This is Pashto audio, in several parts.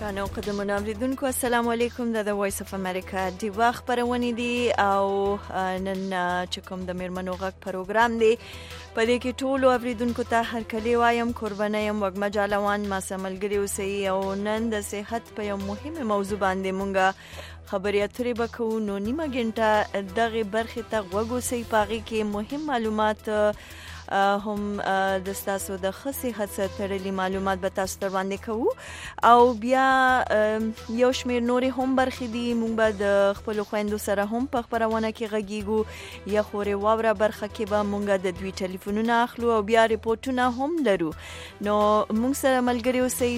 ګرانو قدرمنو اوریدونکو السلام علیکم د وایس اف امریکا دی وخت پرونی دی او نن چې کوم د میرمنو غږ پروګرام دی په دې کې ټولو اوریدونکو ته هر کلی وایم قربانه يم وګما جالوان ما سملګری اوسئ او نن د صحت په یو مهمه موضوع باندې مونږه خبرې اترې وکړو نو نیمه غنټه دغه برخه ته وګوسئ پاغي کې مهم معلومات هم د تاسو د صحت سره تړلي معلومات به تاسو ته وړاندې کوو او بیا یو شمېر نورې هم برخې دي مونږ به د خپل خويندو سره هم په خبرونه کې غږیږو یا خوري واوره برخه کې به مونږ د دوی ټلیفونونه اخلو او بیا ریپورتونه هم لرو نو مونږ سره ملګری اوسئ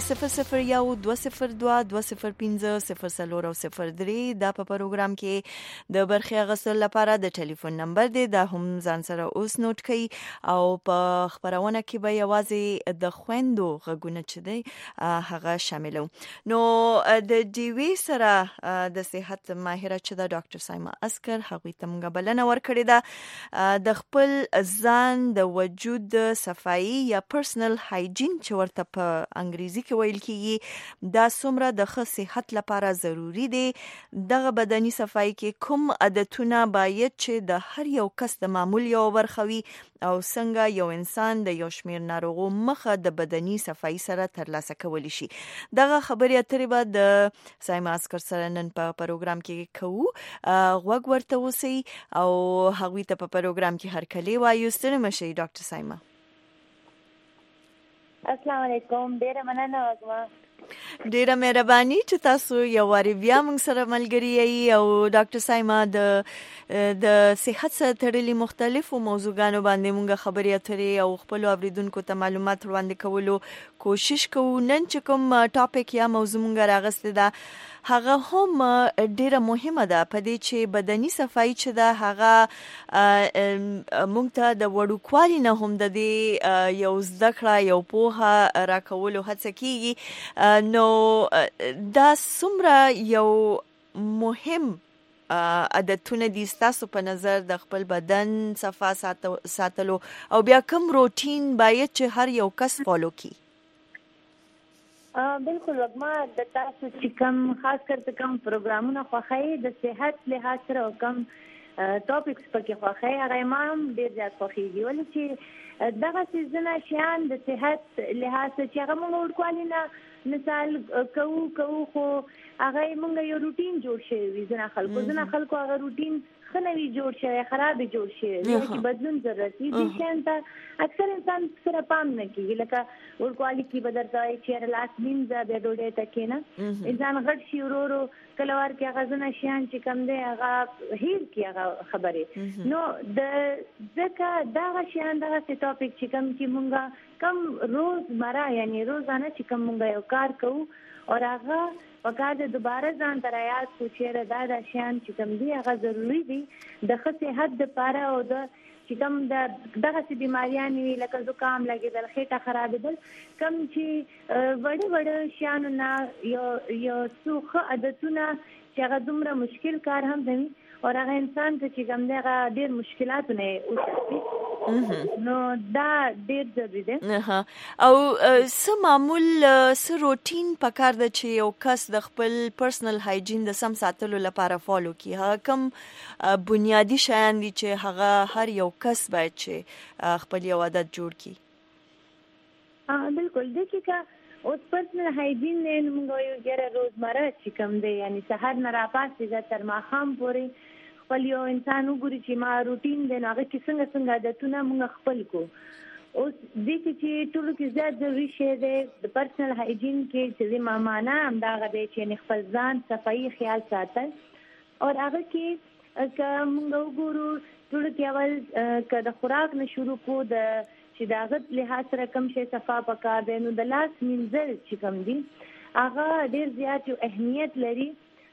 001205005003 دا په پروګرام کې د برخې غسل لپاره د ټلیفون نمبر دی دا هم ځان سره اوس نوٹ کړئ او په خبرونه کې به یوازې د خويندو غږونه چي دي هغه شاملو نو د ډیوی سره د صحت ماهره چې د ډاکټر سایما اسکر هغه ته موږ بلنه ورکړې ده د خپل ځان د وجود صفائی یا پرسنل هایجین چې ورته په انګریزي کې ویل کیږي دا څومره د ښه صحت لپاره ضروری دي دغه بدني صفائی کې کوم عادتونه باید چې د هر یو کس د معمول یو برخوي او څنګه یو انسان د یو شمیر ناروغو مخه د بدني صفائی سره ترلاسه کولی شي دغه خبرې اترې به د سایما اسکر سره نن په پروګرام کې کوو غوږ ورته اوسئ او هغوی ته په پروګرام کې هر کلی وایو ستړي مشئ ډاکټر سایما السلام علیکم ډیره مننه وګما ډیره مهرباني چې تاسو یو واری بیا موږ سره ملګری یې او ډاکټر سایما د صحت سره تړلي مختلفو موضوعګانو باندې موږ خبرې اترې او خپل اوریدونکو ته معلومات وړاندې کولو کوشش کوو نن چې کوم ټاپک یا موضوع موږ راغسته ده هغه هم ډیره مهمه ده په دې چې بدني صفائی چې ده هغه موږ ته د وړوکوالي نه هم د دې یو زده کړه یو پوهه راکولو هڅه کیږي نو دا څومره یو مهم عادتونه دي ستاسو په نظر د خپل بدن صفا ساتلو او بیا کوم روټین باید چې هر یو کس فالو کړي بالکل وګما د تاسو چې کوم خاص کر کوم پروګرامونه خوښي د صحت لحاظ سره کوم ټاپکس پکې خوښي هغه امام ډیر زیات خوښيږي ولې چې دغه سيزونه شیان د صحت لحاظ چې هغه موږ ورکوالي نه مثال کوو خو هغه موږ یو روټین جوړ شوی ځنه خلکو هغه روټین خنوي جوړ شوی خراب جوړ شوی چې بدلون ضروري دي شان ته اکثر انسان سره پام نه کوي لکه ورکوالي کې بدرځي چې لاس مینځه د ډوډۍ تکې نه انسان غټ شي ورورو کلوار کې غزنه شیان چې کم دی هغه هیر کې هغه خبره نو د ځکه دا شیان دا ټاپک چې کم چې مونږه کم روزمره یعنی روزانه چې کم مونږ یو کار کوو او هغه وکړه دوباره ځان ترایات سوچره دا شیان چې کم دی هغه ضروری دي د ښه صحت لپاره او د چې کوم دغه سي بیماریاں لکه زکام لګیدل خېټه خرابېدل کم چې وړ شیان نه یو څو عادتونه چې هغه دومره مشکل کار هم دي او هغه انسان چې کوم دغه ډېر مشکلات نه اوسي نو دا ډېر ضروري دي او څه معمول څه روټین پکار د چې یو کس د خپل پرسنل هایجین د سم ساتلو لپاره فالو کی هغه کوم بنیادی شیان دي چې هغه هر یو کس باید چې خپل یو عادت جوړ کړي بالکل دغه اوس پرسنل هایجین نه موږ یو ګره روزمره چې کوم دی یعنی سحر نه راپاسې تر ماښام پورې خپل یو انسان وګوري چې ما روټین دی هغه کې څنګه عادتونه موږ خپل کو اوس د چې ټول کې زیات ضروري شی دی د پرسنل هایجین کې چې معنا هم دا غوډه چې خپل ځان صفائی خیال ساتل او هغه کې که موږ وګورو ټول کې اول که د خوراک نه شروع کو د چې داغت لحاظ سره کم شي صفا پکار دی نو د لاس منځل چې کم دي هغه ډیر زیات اهمیت لري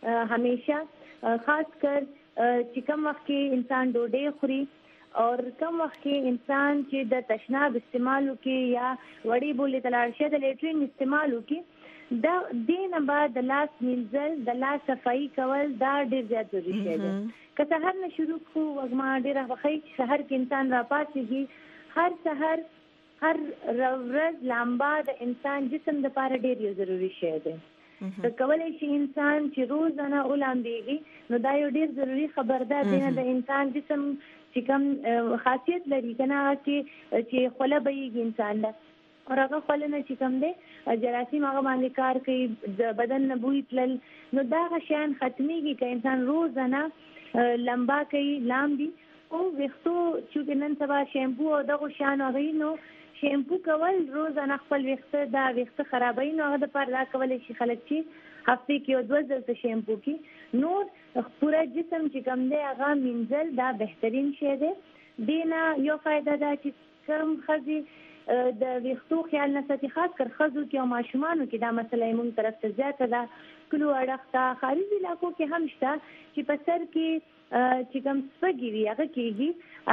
همیشه خاص کر چې کوم وخت کې انسان ډوډۍ خوري او کوم وخت کې انسان چې د تشناب استعمالو کې یا وړي بولې تلارشه د لیټرین استعمالو کې دا دینه بعد د لاس منځل د لاس صفائی کول دا ډیر زیات ضروري دی که سحر نه شروع کو وګما ډیره وخی سحر کې انسان را پاتېږي هر سحر هر ورځ لامبا د انسان جسم لپاره ډیر ضروري شی دی کولای شي انسان چې روزانه ولامبېږي نو دا یو ډیر ضروری خبر ده. دینه د انسان جسم چې کوم خاصیت لري کنه چې خوله بهیږي انسان ده او هغه خوله نه چې کوم دی جراثیم هغه باندې کار کوي د بدن نه بوی تلل نو دا شیان ختميږي که انسان روزانه لمبا کوي لامبي او وختو چې نن سبا شیمپو او دغه شیان هغه نو شیمپو کول روزانه خپل وخت خرابوي نو هغه د پر لا کولای شي خلک چې هفته کې یو 2 ځله شیمپو کې نور پورا جسم چې کوم دی هغه منزل دا بهترین شی دی. دینه یو فائدہ دا چې کوم خزي د وختو خیال نه ساتي خاص کر خزو کې او ماشومانو کې دا مسله مونږ طرف ته زیاته ده. کلو اړخته خارجي علاقو کې هم شته چې په سر کې چې کوم سپږی وي هغه کېږي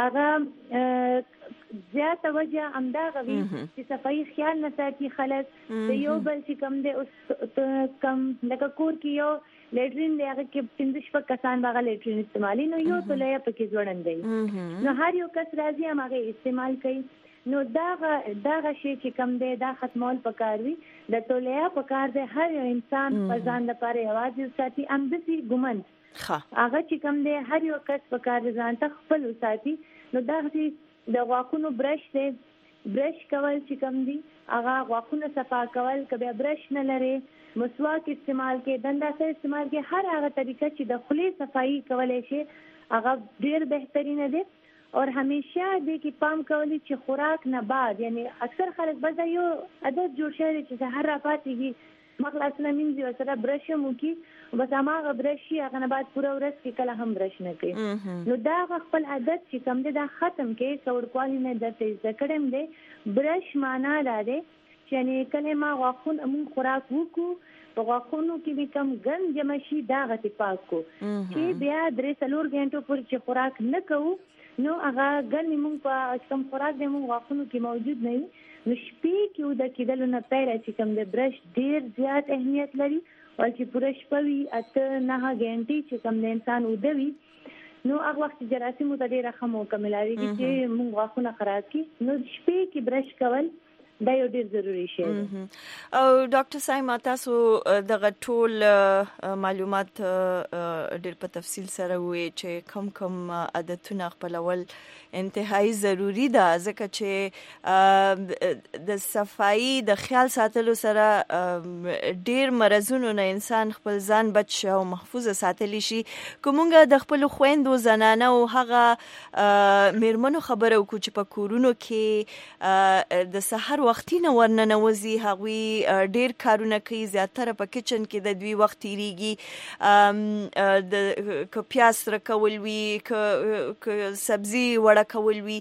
هغه زیاته وجه همدغه وي چې صفایي خیال نه ساتي خلک د یو بل چې کوم دی اوس کم لکه کور کې یو لیټرین دی هغه کې 15 کسان هغه لیټرین استعمالي نو یو تلې پکې ځوړند دی نو هر یو کس راځي هغه استعمال کوي نو دا شی چې کوم دی دا ختمول پکار وي د تولیا پکار دی هر یو انسان په ځان لپاره یوازې ساتي امدسي ګمند هغه چې کوم دی هر یو کس پکار ځان ته خپل ساتي نو دا چې د غاښونو برش دی برش کول چې کوم دی هغه غاښونه صفا کول کبه برش نه لري مسواک استعمال کې دنده استعمال کې هر هغه طریقه چې د خولې صفائی کولای شي هغه ډیر بهترینه دی اور همیشه دې کې پام کولی چې خوراک نه بعد یعنی اکثر خلک بس یو عادت جوړ شوی چې سحر را پاتېږي مخلاص نه مینځي او سره برش مو کی بس هغه برش هغه نه بعد پوره ورځ کې کله هم برش نه کوي نو دا خپل عادت چې کوم دی دا ختم کې څوړکوالی نه درته ذکرم دی برش معنا دا دی چې یعنی کله ما غاښونه مون خوراک وکړو په غاښونو کې به کم ګند جمع شي دا غتی پاک کو چې بیا 3-4 غنټو پورې چې خوراک نه کوو نو هغه ګنې مونږ په کوم خوراک د مونږ غاښونو کې موجود نه وي نو شپې کې د کېدلو نه پیل چې کوم د برش ډیر زیات اهمیت لري او چې پوره شپه وي 8-9 غنټې چې کوم د انسان ودوي نو هغه وخت جراثیم ته ډیره ښه موقع ملاويږي چې مونږ غاښونه خراب کړي نو شپې کې برش کول دا یو ډیر ضروری شی او ډاکټر صاحب تاسو دغه ټول معلومات ډیر په تفصیل سره وې چې کم عادتونه خپلول انتهایی ضروری ده ځکه چې د صفائی د خیال ساتلو سره ډیر مرزونو نه انسان خپل ځان بچ او محفوظ ساتلی شي کومګه د خپل خويندو زنانه او هغه میرمنو خبرو کو چې په کورونو کې د سحر وختي نه ورننوزي هغوی ډیر کارونه کوي زیاتره په کچن کې د دوی وخت تیریږي د پیاز رکول وی ک سبزی وړه کول وی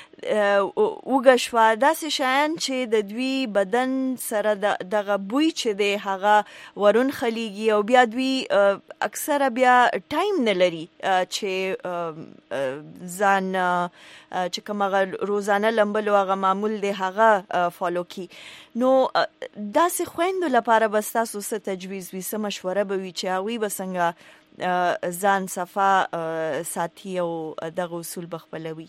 وګښوا داسې شیان چې د دوی بدن سره دغه بوی چې دی هغه ورون خلیږي او بیا دوی اکثره بیا ټایم نه لري چې ځان چې کومه روزانه لمبلو هغه معمول دی هغه فالو کی نو داسې خويندو لپاره بس تاسو څه تجویز وي څه مشوره به وي چې هغوی به څنګه ځان صفا ساتي او دغه اصول بخپلوي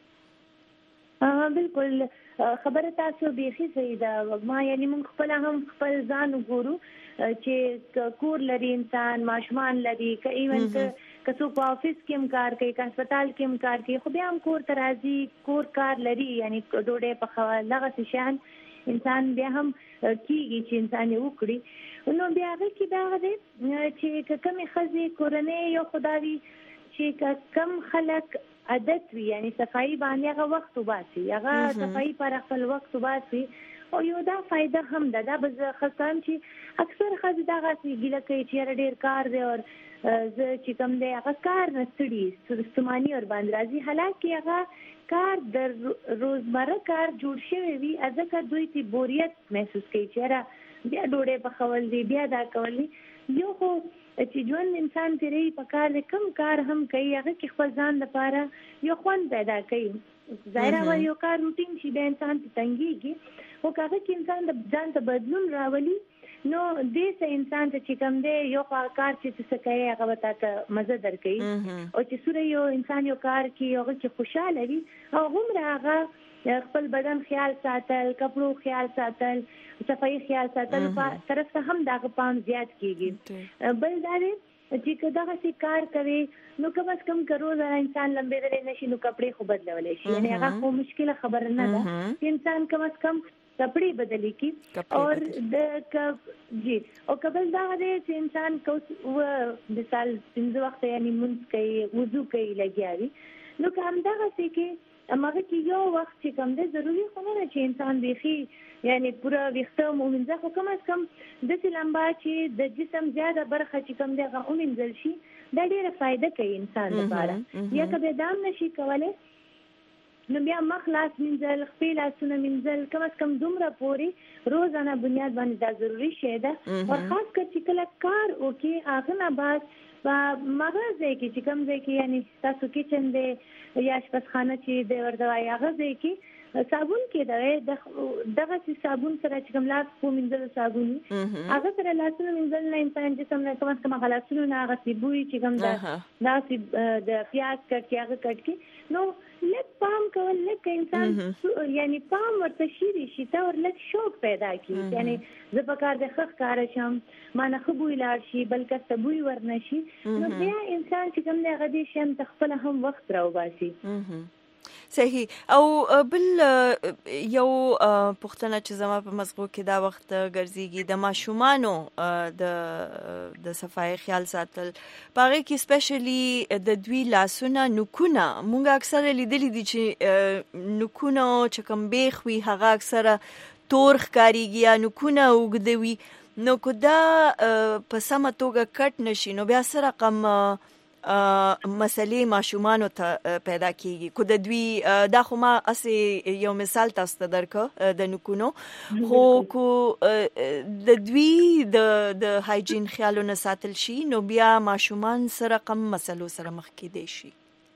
بالکل خبره تاسو بیخي صحیح ده ما یعنی موږ خپل هم خپل ځان وګورو چې کور لري انسان ماشومان لري که ایون که څوک په افیس کې هم کار کوي که هسپتال کې هم کار کوي خو بیا هم کور ته راځي کور کار لري یعنی ډوډۍ پخول دغسې شیان انسان بیا هم کېږي چې انسان یې وکړي نو بیا هغه کې دا دی چې که کمې ښځې کورنۍ یو خو دا وي چې که کم خلک عادت وي یعنی صفائی باندې هغه وخت وباسي هغه صفائی پر خپل وخت وباسي او یو دا فائدہ هم ده دا به خاصان چې اکثر ښځې دغسې ګیله کوي چې ډېر کار دی او زه چې کوم دی هغه کار نه ستړي ستوماني ور باندې راځي حالانکه هغه کار د روزمره کار جوړ شوی وي ځکه دوی ته بوریت محسوس کوي چې بیا ډوډۍ پخول دي بیا دا کول دي یو خو چې ژوند انسان تیری په کار کم کار هم کوي هغه کې خپل ځان لپاره یو خوند پیدا کوي ظاهره و یو کار روټین شي د انسان ته تنګيږي او هغه کې انسان د ځان ته بدلون راولي نو دې سه انسان ته چې کوم دی یو کار چې څه کوي هغه وتا ته مزه درکوي او چې سره یو انسان یو کار کوي هغه چې خوشاله وي او هم هغه خپل بدن خیال ساتل، کپړو خیال ساتل، صفائی خیال ساتل په طرف ته هم دغه پام زیات کیږي. بل دا دی چې کداغه سي کار کوي نو کم از کم روزانه انسان لمبه درې نشي نو کپڑے خو بدلولای شي، یعنی هغه خو مشکله خبره نه ده چې انسان کم از کم کپڑے بدلی کی اور جی او قبل دا دی چې انسان کو مثال 5 وخت یعنی منځ کوي، وضو کوي لګیاري، نو کوم دغه سي کې امغه کې یو وخت چې کوم دی ضروری خو نه چې انسان بيخي یعنی پورا وخته مومنځه خو کم از کم د لمبا چې د جسم زیاده برخه چې کوم دی هغه ومنځل شي دا ډیره فائدہ کوي انسان لپاره. یا کله دام نشي کولای نو بیا مخلاص منځل، خپل لاسونه منځل، کم از کم دومره پوري روزانه بنیاد باندې دا ضروری شی ده. او خاص کر چې کله کار وکي هغه نه بعد په مغازه کې چې کوم ځای کې یعنی تاسو کچن دی یا شپخانه چې دی ورته وایي هغه ځای کې صابون کې دغه صابون سره چې کوم لاس په منځل صابون هغه سره لاسونه منځل نه انسان جسم نه کوم څه غلاسونه نه هغه سی بوی چې کوم دا د پیاز کټ کې هغه کټ کې نو لږ پام کول لږ انسان یعنی پام ورته شي تا ور لږ شوق پیدا کی یعنی زه په کار د خخ کار شم ما نه خو بوی لار شي بلکې تبوی ورنشي نو بیا انسان چې کوم دغه دي شم تخپل هم وخت راو باسي. صحیح. او بل یو پښتنه چې زما په مزغو کې دا وخت ګرځيږي د ماشومانو د صفای خیال ساتل پاره کې سپیشلی د دوی لاسونه نکونه مونږ اکثر لیدلې دي چې نکونه چې کوم بیخ وي هغه اکثر تور ښکاریږي یا نکونه وګدوي نو کو دا په سمه توګه کټ نشي نو بیا سره رقم مسلې ماشومانو ته پیدا کیږي کو د دوی دا خو ما اسې یو مثال تاسو ته درکو د نکونو خو کو د دوی د هایجین خیالونه ساتل شي نو بیا ماشومان سره کم مسلو سره مخ کېدي شي.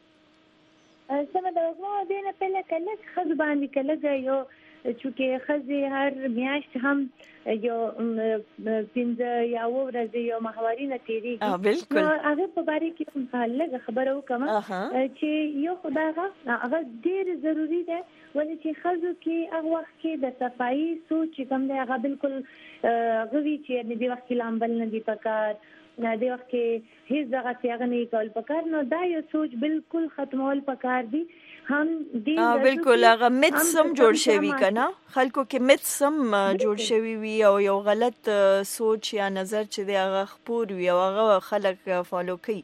سمه دا وګورئ د نه په لکه خځ باندې کله یو چې خځې هر میاشت هم یو 15 یا ورځې یو ماهواري نه تیریږي بالکل هغه په باره کې لږ خبره وکم چې یو خدای هغه ډیر ضروری ده ولې چې خځو کې هغه وخت کې د صفائی سوچ کوم دی هغه بالکل غوي چې د وخت لامبل نه دی پکار نه دی وخت کې هیڅ ځای څنګه نه کول پکار نو دا یو سوچ بالکل ختمول پکار دی هم دی بالکل هغه متسم جوړ شوی کنه خلکو کې متسم جوړ شوی وي او یو غلط سوچ یا نظر چې دی هغه خپور وي او هغه خلک فالو کوي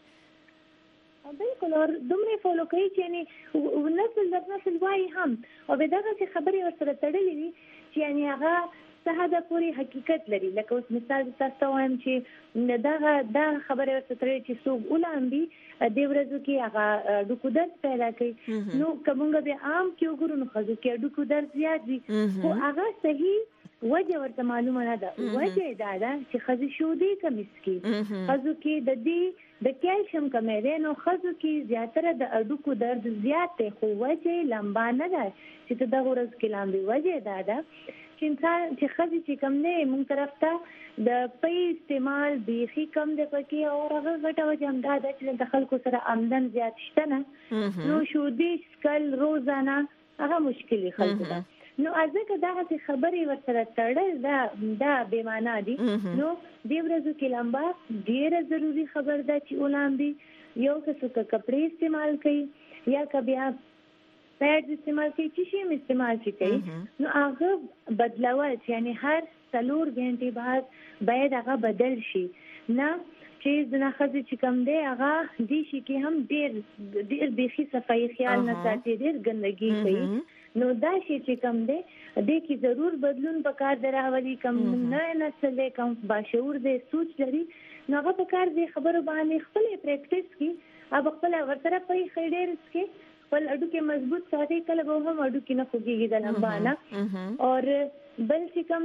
بالکل اور دومره فالو کوي چې یعنی نسل در نسل وایي هم او به دغه خبرې ورسره تړلې وي چې یعنی هغه ساده پوری حقیقت لري لکه اوس مثال تاسو وایم چې دا خبره ورته ترې چې څوک ولامبي د ورځو کې هغه ډوکو درد پیدا کوي نو کومګه به عام کې وګورو نو خځو کې ډوکو درد زیات وي خو هغه صحیح وجه ورته معلومه نه ده وجه دا ده چې خځې شودې کمیس کې خځو کې د دې د کیلشیم کمی ده نو خځو کې زیاتره د ډوکو درد زیات دی خو وجه لمبا نه ده چې د ورځ کې لامبي وجه دا ده چې انسان چې خځې چې کم نه مونږ طرف ته د پي استعمال بيخي کم دی پکې او هغه غټه وجه هم دا ده چې د خلکو سره آمدن زیات شته نه نو شودې سکل روزانه هغه مشکلي خلکو ده نو ازګه دا څه خبرې ورسره تړل دا بے معنا دي نو د ورځو کې لمبا ډیره ضروری خبر ده چې ولامبي یو څه کپڑے استعمال کوي یا کبیا پیډ استعمال کوي چې شی استعمال کوي نو هغه بدلول یعنی هر 4 غنټې بعد باید هغه بدل شي نه چې د نخځې چې کم دی هغه دې شي کې هم ډیر بيخي صفائی خیال نه ساتي ډیر ګندګي کوي نو دا شي چې کم دی دې کې ضرور بدلون پکار دراولي کم نه نسل کم باشعور دې سوچ لري نو هغه پکار دې خبرو باندې خپل پریکټیس کی اب خپل ورسره په خېډر کې ول اډو کې مضبوط ساتي کله به هم اډو کې نه خوږيږي د لمبانا اور بل چې کوم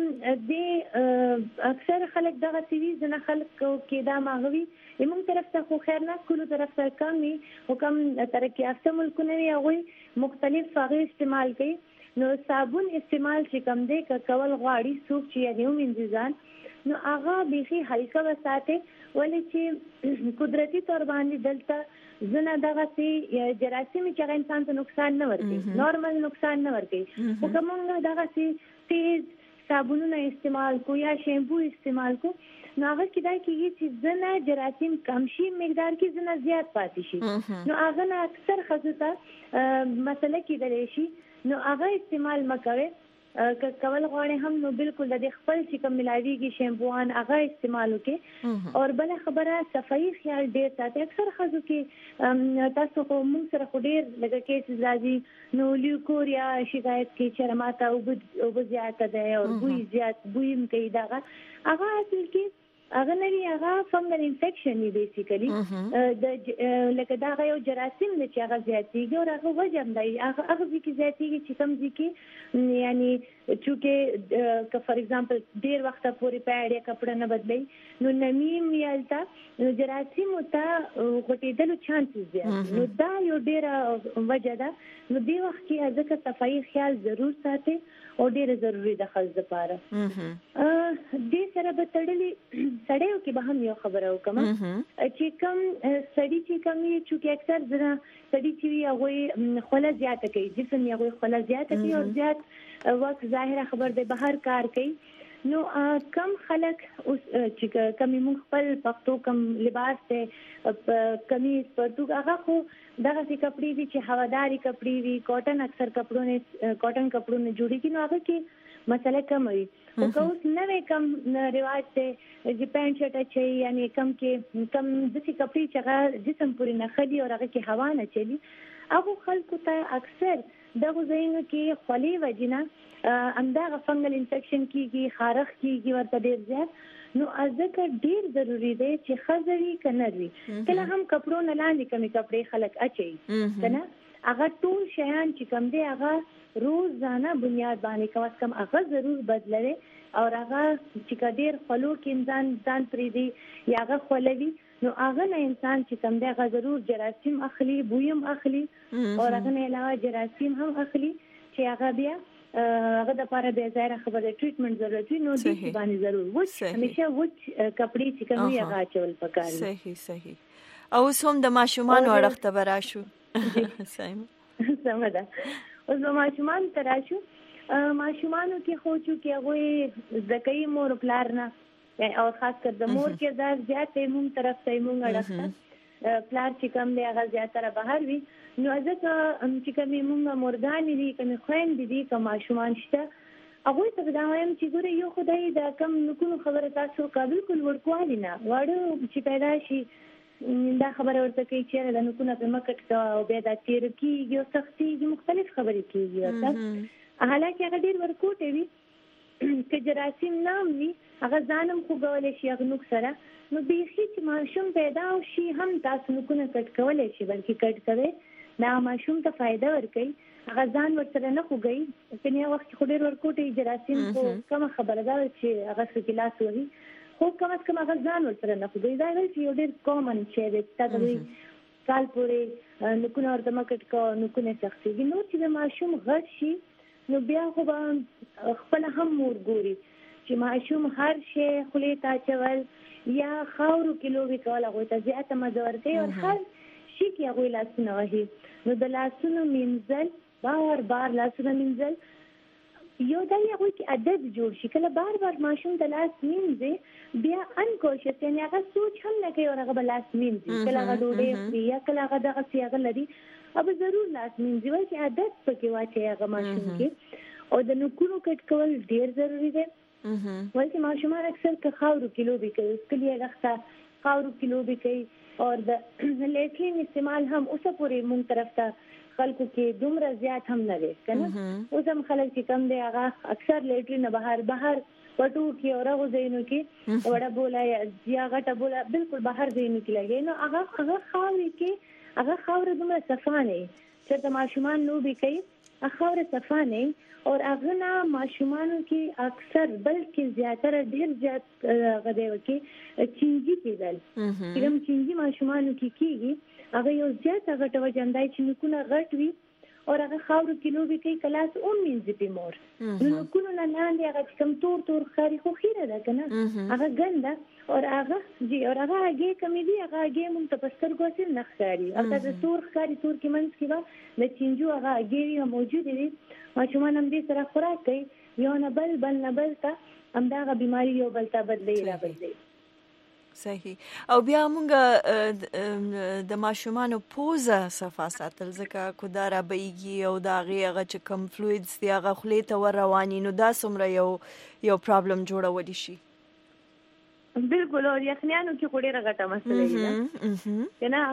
دې اکثر خلک دغه سیریز نه خلک کې دا ماغوي موږ طرف ته خو خیر نه کولو طرف سره کمی او کم ترقی یافته ملکونه وي هغه مختلف هغه استعمال کوي نو صابون استعمال چې کم دی کول غواړي څوک چې یعنی ومنځان نو هغه بيخي هلکه وساته ولې چې قدرتي تور باندې دلته زنه دغه سي جراثیم چې انسان ته نقصان نه ورکوي نورمال نقصان نه ورکوي خو کومه دغه سي تیز صابونونه استعمال کو یا شیمپو استعمال کو نو هغه کېدای کېږي چې زنه جراثیم کم شي مقدار کې زنه زیات پاتې شي نو هغه نه اکثر خزو ته مسله کېدلی شي نو هغه استعمال مکوي کول غواړي هم نو بالکل د خپل چې کوم ملاویږي شیمپوان هغه استعمال وکړي او بل خبره صفائی خیال ډیر ساتي اکثر خزو کې تاسو خو موږ سره خو ډیر لکه کیسز راځي نو لیوکوریا شکایت کې چې ماته او زیات ده او بوی زیات بوی کوي دغه هغه اصل کې هغه نه هغه فنګل انفیکشن دی بیسیکلی د لکه دا یو جراثیم چې هغه زیاتېږي او هغه وجه هم دی هغه کې زیاتېږي چې کوم ځکه یعنی چې که فار ایگزامپل ډیر وخت پورې پیډ یا کپڑا نه بدلی نو نمیم یالتا نو جراثیم ته غټېدلو چانسز زیات نو دا یو ډیر وجه ده نو دی وخت کې ځکه صفائی خیال ضرور ساتي او ډیر ضروری ده خاص لپاره دې سره به تړلې سړیو کې به هم یو خبره وکم چې کوم سړی چې کوم یې چې اکثر ځنه سړی چې هغه خوله زیاته کوي جسم یې هغه خوله زیاته کوي او زیات وخت ظاهره خبر ده بهر کار کوي نو کم خلک اوس چې کمی موږ خپل پښتو کم لباس ته کمیز پرتګ هغه خو دغه سي کپڑے دي چې هواداري کپڑے وي کاټن اکثر کپړو نه جوړيږي نو هغه کې مسله کم وي او اوس نوې کم رواج ته چې پینټ شرټ اچي یعنی کم کې کم د سي کپڑے چې جسم پورې نه خدي او هغه کې هوا نه چلی هغه خلکو ته اکثر دغه ځایونو کې خولي وجنه اندغه فنګل انفیکشن کیږي خارخ کیږي ورته ډیر زیات نو ځکه ډیر ضروری دی چې خزري کنروي کله هم کپړو نه لاندې کمی کپڑے خلک اچي کنه هغه ټول شیان چې کم دی هغه روزانه بنیاد باندې کوم کم هغه ضرور بدلوي او هغه چې ډیر خلو کې انسان پرې دی یا هغه خلوي نو هغه نه انسان چې کم دی هغه ضرور جراثیم اخلي بویم اخلي او هغه نه علاوه جراثیم هم اخلي چې هغه بیا هغه د لپاره به ظاهر خبره ټریټمنټ ضروري نو دې باندې ضرور و همیشه و کپڑے چې کوم یې هغه چول پکاري صحیح او هم د ماشومان ورخته براشو سمه ده اوس ماشومان تراشو ماشومانو کې خو چې هغه زکای مور پلار نه او خاص کر د مور کردار زیات مون طرف ته مونږ اړه پلار چې کوم دی هغه زیاتره بهر وي نو ځکه چې کوم مونږ مورګان دي کوم خويند دي کوم ماشومان شته هغه ته دا وایم چې ګوره یو خدای دا کم نکونو خبره تاسو قابل کول ورکوالي نه واړو چې پیدا شي دا خبره ورته کوي چې د نکونه په مکټ کا او به دا تیر کیږي او سختي مختلف خبرې کیږي ورته حالکه هغه ډیر ورکوټي وي چې جراثیم نام وي هغه ځانم خو غولې شي هغه نوک سره نو بيخي چې ماشوم پیدا او شي هم تاسو نکونه کټ کولې شي بلکې کټ کوي دا ماشوم ته فائدہ ورکوي هغه ځان ورسره نه خوږي کني وخت خو ډیر ورکوټي جراثیم کو کوم خبره ده چې هغه سکلاس وي خو کوم هغه ځان ورسره نه خوږي دا یو ډیر کامن شی دی چې کال پورې نکونه ورته مکټ کو نکونه سختي نو چې د ماشوم غټ شي نو بیا خو خپل هم مور ګوري چې ماشوم هر شی خولې ته چول یا خاورو کیلو وی کول هغه ته زیاته مزه ورکوي او هر شي کې هغه لاسونه وهي نو د لاسونو مینځل بار لاسونه مینځل یو دا یو کې عادت جوړ شي کله بار ماشوم د لاس مینځي بیا انکوشس یعنی هغه سوچ هم نه کوي او هغه لاس مینځي کله هغه ډوډۍ یا کله هغه دغه سیاغه لري अब ضرور last means वही कि आदत पके वाचे هغه ماشوم کې او د نکونو کټ کول ډیر ضروری دی ولکه ماشومان اکثر که خاورو کیلو به کوي کلیه لخته خاورو کیلو به کوي او د لیټرین استعمال هم اوسه پورې مون طرف ته خلکو کې دومره زیات هم نه دی کنه اوس هم خلک چې کم دی هغه اکثر لیټرین بهر پټو کې اورغه زینو کې وړه بولا یا غټه بولا بالکل بهر زینو کې لګي نو هغه خاوري کې هغه خاور دومره صفانه چې د ماشومان نو به کوي هغه خاور صفانه او هغه نه ماشومانو کې اکثر بلکې زیاتره ډیر زیات غدي وکي چینجی کېدل کوم چینجی ماشومانو کې کیږي هغه یو زیات هغه توجندای چې نکونه غټ وي او هغه خاورو کې لوبي کوي کلاس اون مینځي په مور نو کونو نه لاندې هغه کوم تور خاري خو خیره ده کنه هغه ګنده او هغه هغه کمی دی هغه مونږ ته پستر ګوسل نه خاري هغه د تور خاري تور کې منځ کې وا د چینجو هغه هغه موجود دي ماشومان هم دې سره خوراک کوي یو نه بل ته همدغه بیماری یو بل ته بدلی صحیح او بیا موږ د ماشومانو پوزه صفا ساتل ځکه کو دا را بېږي او دا هغه چې کم فلویدز دی هغه خولې ته ور رواني نو دا څومره یو پرابلم جوړولی شي بالکل او یخنیانو کې خوري راغټه مسله ده کنه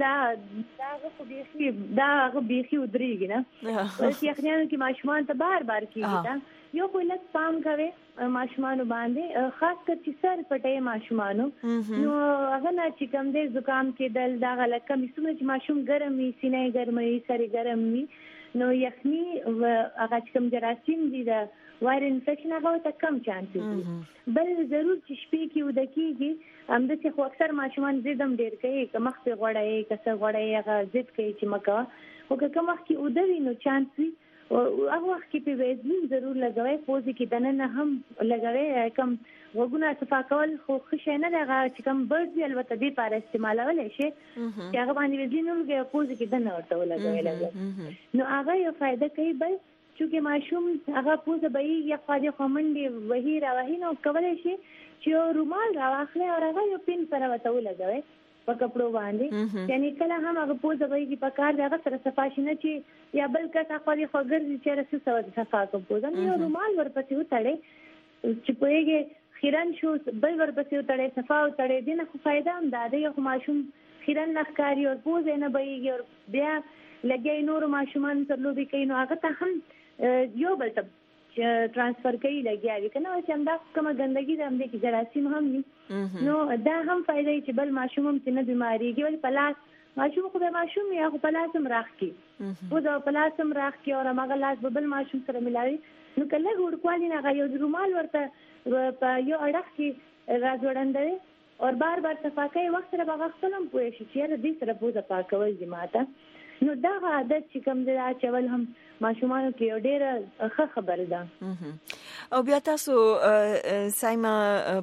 هغه دا بيخي ودريږي نه او یخنیانو کې ماشومان ته بار کیږي دا یو کولک پام کوي ماشومان باندې خاص کر چې سر پټي ماشومان نو هغه نه چې کوم دې زکام کې دل دا غلکه مسونه چې ماشوم ګرمي سینې ګرمي سر ګرمي نو یخني هغه کوم جراثیم دي دا وایرل انفیکشن هغه ته کم چانس دي بل ضرور چې شپې کې ودکیږي هم د څه خو اکثر ماشومان زیدم ډیر کوي که مخ په غوړای کسه غوړای هغه زید کوي چې مکا او که مخ کې ودوي نو چانس وي او هغه وخت کې په وېزین ضرور لګوي پوزي کې دنه هم لګوي کم وګونه صفا کول خو خښنه دغه چې کم برد البته دې پر استعمالول شي چې هغه باندې وېزین لګوي پوزي کې دنه ورته لګوي نو هغه یو فائدہ کوي بل چې ماشوم هغه پوزه به یې خاطر خومندې وਹੀ راوهي نو کولای شي چې رومال راوخلي او هغه یو پین سره وته لګوي په کپړو باندې یعنی کله هم هغه پوزه به یې په کار دغه سره صفا شنه چې یا بل کته خوري خوګر چې رسو سو صفا کوم پوزه نو رومال ورپسې وتړي چې پوهیږي خیرن شو بل ورپسې وتړي صفا وتړي دینه خو فائدہ هم ده یو ماشوم خیرن نخکاری او پوزه نه بېږي او بیا لګي نور ماشومان تر لوبي کوي نو هغه ته هم یو بل ته ट्रांसफर کوي لګیاوي کنه چې همدا کومه ګندګي د همدې کې جراثیم هم ني نو دا هم فائدې چې بل ماشوم هم څنګه بیماریږي ول پلاس ماشوم خو به ماشوم یا خو پلاسم راخ کی خو دا پلاسم راخ کی او هغه لاس بل ماشوم سره ملاوي نو کله ګورکوالي نه یو رومال ورته په یو اړه کې راځوړندې او بار صفا کوي وخت سره به خپلم پوي شي چې دې سره بوزه پاکول دي ماته نو دا عادت چې کوم دی چې هم ماشومان کې ډېر ښه خبر ده او بیا تاسو سایما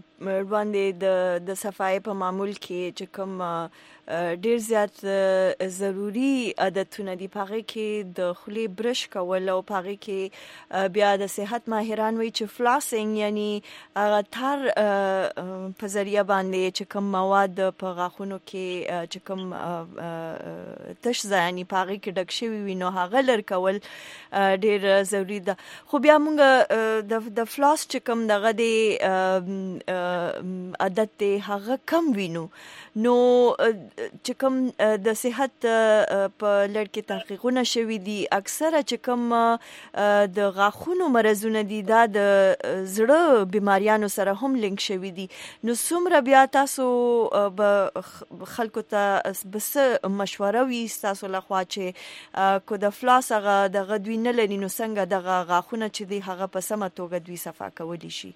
باندې د صفای په معمول کې چې کوم ډېر زیات ضروری عادتونه دي پاره کې د خولې برش کول او پاره کې بیا د صحت ماهران وایي چې فلاسینګ یعنی هغه تر په ذریعہ باندې چې کوم مواد په غاښونو کې چې کوم تش ځای پاره کې ډک شوی وي نو هغه لر کول ډیر ضروری ده خو بیا موږ د فلاس چې کوم دغه د عادت ته هغه کم وینو نو چې کوم د صحت په لړ کې تحقیقونه شوي دي اکثره چې کوم د غاښونو مرزونه دي دا د زړه بیماریانو سره هم لینک شوي دي نو څومره بیا تاسو به خلکو ته بس مشوره وي تاسو لخوا چې کو د فلاس هغه د غدوی نه لري نو څنګه د غاښونه چې دی هغه په سمه توګه دوی صفا کولی شي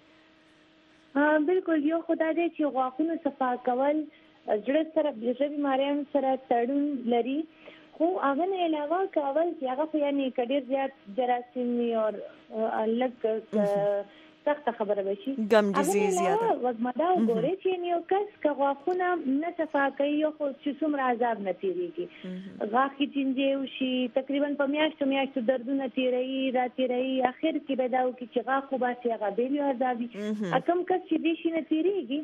بالکل یو خدای دې چې غاښونه صفا کول زړه سره د بیماریانو سره تړون لري خو هغه نه علاوه کول چې هغه یعنی کډیر زیات جراثیم او الګ سخت خبره بشي ګم ډیزیز زیاده وګمدا وګوري چې یو کس که غاښونه نه صفا کوي او خو چې څومره عذاب نه تیریږي غاښ کې چینجه وشي تقریبا په میاشتو دردونه تیری اخر کې بداو کې چې غاښ وباسي هغه به یو عذابي کم کس چې دې شي نه تیریږي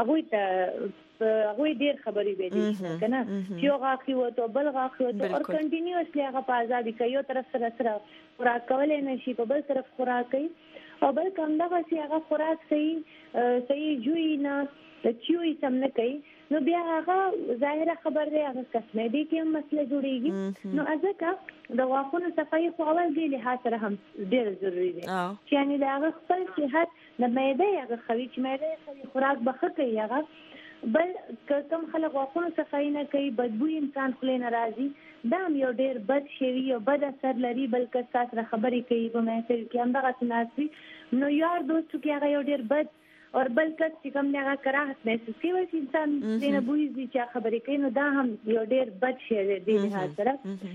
هغه ډیر خبرې به دي کنه چې غاښ وته بل غاښ وته او کنټینیوسلی هغه په عذابي کوي یو طرف سره خوراک کولای نشي په بل طرف خوراک کوي او بل کوم دغه چې هغه خوراک صحیح جوړی نه چوي سم نه کوي نو بیا هغه ظاهره خبر دی هغه کسمه دي کې مسله جوړیږي نو ځکه د غاښونو صفایي خو اول دی له سره هم ډیر ضروری دی چې یعنی د هغه خپل صحت د معده هغه خوي چې معده خوراک بخښه کوي هغه بل کوم خلک غاښونو صفایي نه کوي بدبو انسان خلې ناراضي دا یو ډیر بد شی او بد اثر لري بلکې تاسو خبرې کوي په محفل کې هم دغه تناسي نو یار دوست کې هغه یو ډیر بد او بلکې چې کوم هغه کراهت محسوس کوي چې انسان دینه بوزي چې خبرې کوي نو دا هم یو ډیر بد شی دی د سره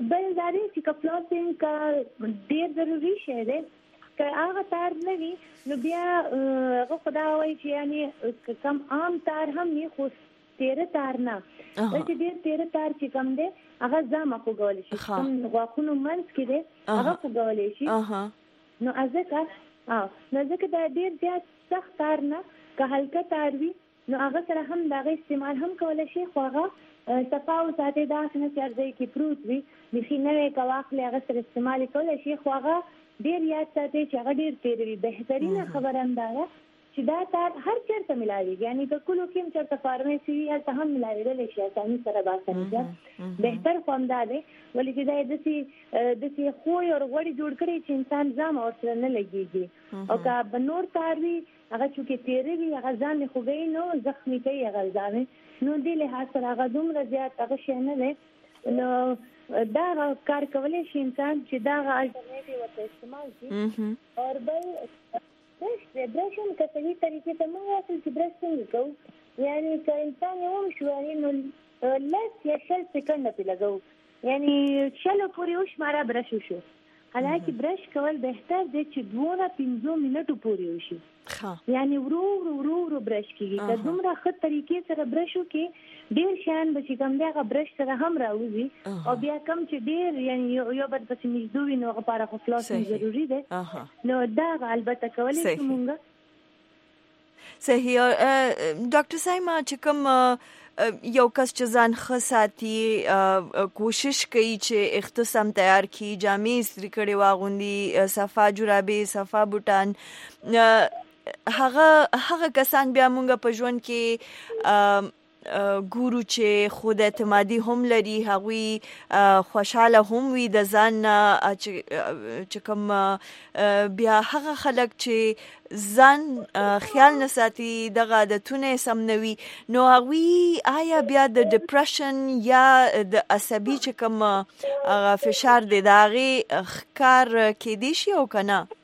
بل دا دی چې کپلاسینګ ډېر ضروري شی دی. که هغه تار نه وي نو بیا هغه خدا وایي چې یعنی کم عام تار هم وي خو تیره تار نه. چې ډېر تیره تار چې کم دی هغه ځامه خوږولی شي، کوم غاښونو منځ کې دی هغه خوږولی شي. نو ځکه دا ډېر زیات سخت تار نه، که هلکه تار وي نو هغه سره هم د هغه استعمال هم کولی شي، خو هغه صفا وساتئ، داسې نه چې هر ځای کې پروت وي بیخي نوی که واخلئ هغه سره استعمال یې کولی شي، خو هغه ډېر یاد ساتئ چې هغه ډېر تېره وي. بهترینه خبره هم دا ده چې دا تار هر چېرته ملاوېږي، یعنې که کلو کې هم چېرته فارمیسي وي هلته هم ملاوېدلی شي اساني سره باسانیته. بهتر خو همدا دی، ولې چې دا یې داسې خوی او غوړي جوړ کړي چې انسان ځامه ورسره نه لګېږي. او که به نور تار وي هغه چونکې تېره وي هغه ځان یې خوږوي نو زخمي کوي هغه ځامې، نو دې لحاظ سره هغه دومره زیات هغه شی نه دی. نو دا کار کولی شي انسان چې دا الټرنیټیو ورته استعمال کړي. او بل برش هم که صحیح طریقې ته موږ واخلو چې برش څنګه کوو، یعنې که انسان یې ومشو یعنې نو لس یا شل سکنډه پرې لګوو، یعنې شلو پورې وشماره برش وشو. حالانکه برش کول بهتر دی چې 2-5 منټو پورې وشي، یعنې ورو ورو برش کېږي. که دومره ښه طریقې سره برش وکړي ډېر شیان به چې کوم دی هغه برش سره هم راوځي. او بیا کم چې ډېر یعنې یو بل پسې نږدې وي نو هغه لپاره خو فلاسینګ ضروري دی. نو دا البته کولی شو مونږ. صحیح. ډاکټر صاحب ما چې کوم یو کس چې ځان ښه ساتي کوشش کوي چې اختصام تیار کړي، جامې استری کړي واغوندي، صفا جرابې، صفا بوټان، هغه کسان بیا مونږ په ژوند کې ګورو چې خود اعتمادي هم لري، هغوی خوشحاله هم وي د ځان چې کوم بیا هغه خلک چې ځان خیال نه ساتي دغه عادتونه سم نه وي، نو هغوی آیا بیا د ډپریشن یا د عصبي چې کوم فشار دی د هغې ښکار کیدی شي او که نه؟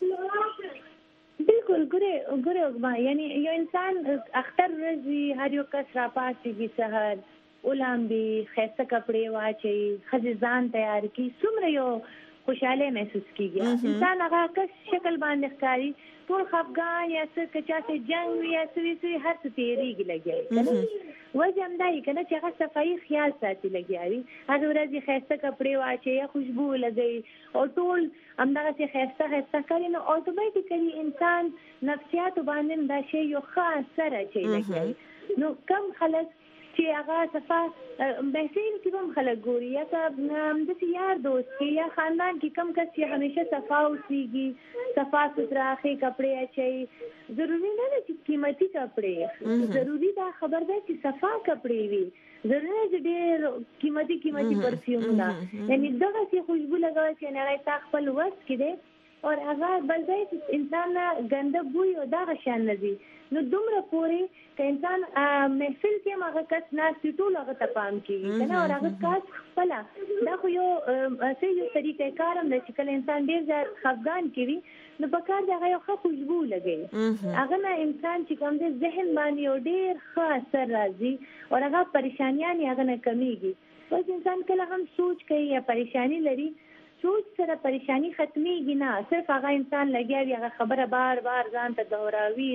ګوره یعنې یو انسان اختر ورځي هر یو کس راپاڅېږي سهار ولامبي، ښایسته کپړې واچوي، ښځې ځان تیار کړي، څومره یو خوشحالي محسوس کېږي. انسان هغه کس شکل باندې ښکاري ټول خفګان یا څه که چا سره جنګ وي یا څه وي هر څه تېرېږي لګیا وي. وجه همدا وي که نه چې هغه صفایي خیال ساتي لګیا وي، هغې ورځې ښایسته کپړې واچوي یا خوشبو لګوي او ټول همدغسې ښایسته ښکاري، نو اټومیټیکلي انسان نفسیاتو باندې دا شی یو ښه اثر اچوي لګیا وي. نو کم خلک چې هغه صفا محفل کې هم خلک ګوري یا که همداسې یار دوست کې یا خاندان کې کم کس چې همیشه صفا اوسېږي، صفا سوتره ښې کپړې اچوي. ضروري نه ده چې قیمتي کپړې، ضروري دا خبر ده چې صفا کپړې وي، ضروري نه چې ډېر قیمتي پرفیومونه، یعنې دغسې خوشبو لګوئ چې هغه ستا خپل وس کې دی او هغه بل ځای چې انسان نه ګنده بوی او دغه شیان نه ځي. نو دومره پورې که انسان محفل کې هم هغه کس ناست وي ټول هغه ته پام کېږي که نه، او هغه کس خپله دا خو یو طریقه کار هم ده چې کله انسان ډېر زیات خفګان کې وي نو پکار دی هغه یو ښه خوشبو لګوي، هغه نه انسان چې کوم دی ذهن باندې یو ډېر ښه اثر راځي او هغه پریشانیان یې هغه نه کمیږي. بس انسان کله هم سوچ کوي یا پریشانی لري، سوچ سره پریشانی ختمیږي نه، صرف هغه انسان لګیا وي هغه خبره بار بار ځان ته دوهراوي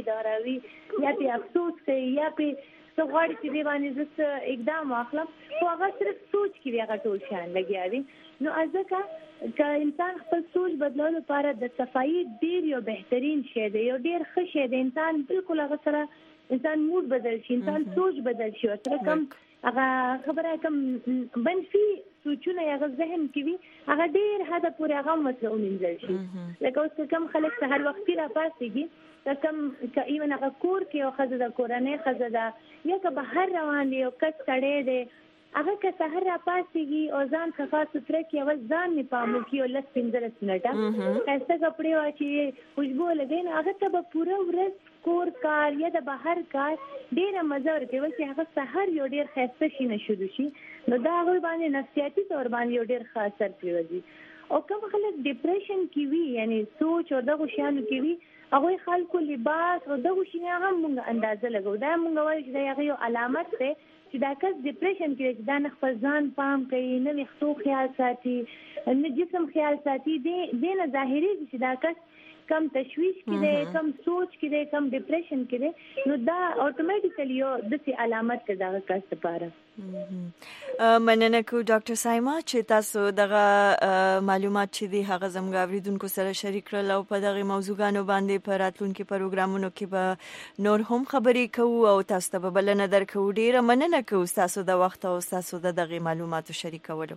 یا پې افسوس کوي یا پې څه غواړي چې دې باندې زه اقدام واخلم، خو هغه صرف سوچ کې وي هغه ټول شیان لګیا وي. نو ځکه که انسان خپل سوچ بدلولو لپاره د صفایي ډېر یو بهترین شی دی، یو ډېر ښه شی دی، انسان بالکل هغه سره انسان موډ بدل شي، انسان سوچ بدل شي، ورسره کم هغه خبره کم منفي سوچونه هغه ذهن کې وي هغه ډېر حده پورې هغه هم ورسره ومینځل شي. لکه اوس که کم خلک سهار وختي راپاڅېږي که کم که ایون هغه کور کې یو ښځه ده، کورنۍ ښځه ده یا که بهر روان دی یو کس سړی دی، هغه که سهار راپاڅېږي او ځان صفا سوتره کړي، اول ځان مې پام وکړي او 10-15 منټه ښایسته کپړې واچوي، خوشبو لګوي، نو هغه ته به پوره ورځ کور کار یا د بهر کار ډېره مزه ورکوي چې هغه سهار یو ډېر ښایسته شي نه شروع شي، نو دا هغوی باندې نفسیاتي طور باندې یو ډېر ښه اثر پرې وځي. او کوم خلک ډپریشن کې وي یعنې سوچ او دغو شیانو کې وي، هغوی خلکو لباس او دغو شیانو هم مونږ اندازه لګو، دا مونږ وایو چې د هغې یو علامت دی چې دا کس ډیپریشن کې دا نه خپل ځان پام کوي، نه ویښتو خیال ساتي، نه جسم خیال ساتي، دې نه ظاهري چې دا کس کم تشویش کې دی، کم سوچ کې دی، کم ډیپریشن کې دی، نو دا اتوماتیکلی یو داسې علامت دی دغه کس لپاره. مننه کو ډاکټر سایما چې تاسو دغه معلومات چې دی هغه زموږ اوریدونکو سره شریک کړل او په دغه موضوعګانو باندې په راتلونکي پروګرامونو کې به نور هم خبرې کوو او تاسو ته به بلنه درکوو. ډیره مننه کوو تاسو د وخت او تاسو د دغه معلوماتو شریکولو.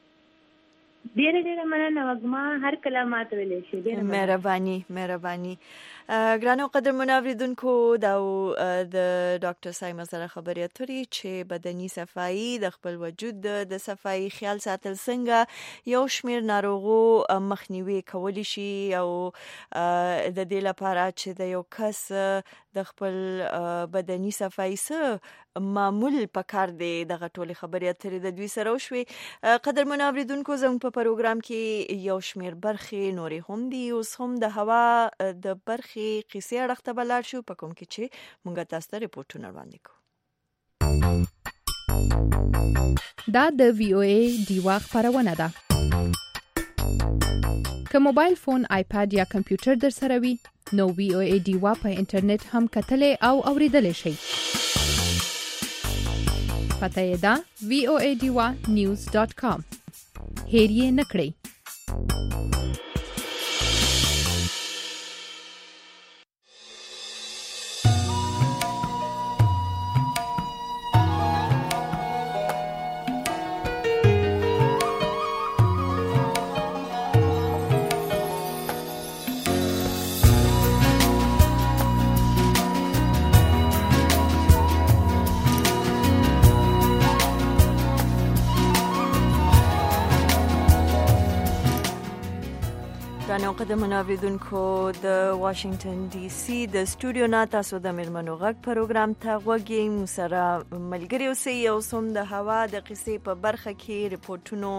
ډیره مننه وګما، هر کله ماته ویلې شي. ډیره مهرباني. ګرانو قدرمنو اوریدونکو، دا د ډاکټر سایما سره خبرې اترې چې بدني صفایي د خپل وجود د صفایي خیال ساتل څنګه یو شمیر ناروغو مخنیوي کولی شي او د دې لپاره چې د یو کس د خپل بدني صفایي سره معمول پکار دی. دغه ټولې خبرې اترې د دوی سره وشوې. قدرمنو اوریدونکو، زموږ په پروګرام کې یو شمیر برخې نورې هم دي. اوس هم د هوا د برخې قصې اړخ ته بلار شو، په کوم کې چې مونږ تاسو ته ریپورټونه وړاندې کوو. دا د VOA دیوا خبرونه ده. که موبایل فون، آیپاد یا کمپیوټر در سره وي نو VOA دیوا په انټرنیټ هم کتلې او اوریدلې شئ. پته یې ده voadiwa.news.com. هیر یې نکړئ. قدرمنو اوریدونکو، د واشنگټن ډي سي د سټوډیو نه تاسو د میرمنو غږ پروګرام ته غوږ یې. سره ملګری اوسئ. یو سم د هوا د قصې په برخه کې ریپورټونو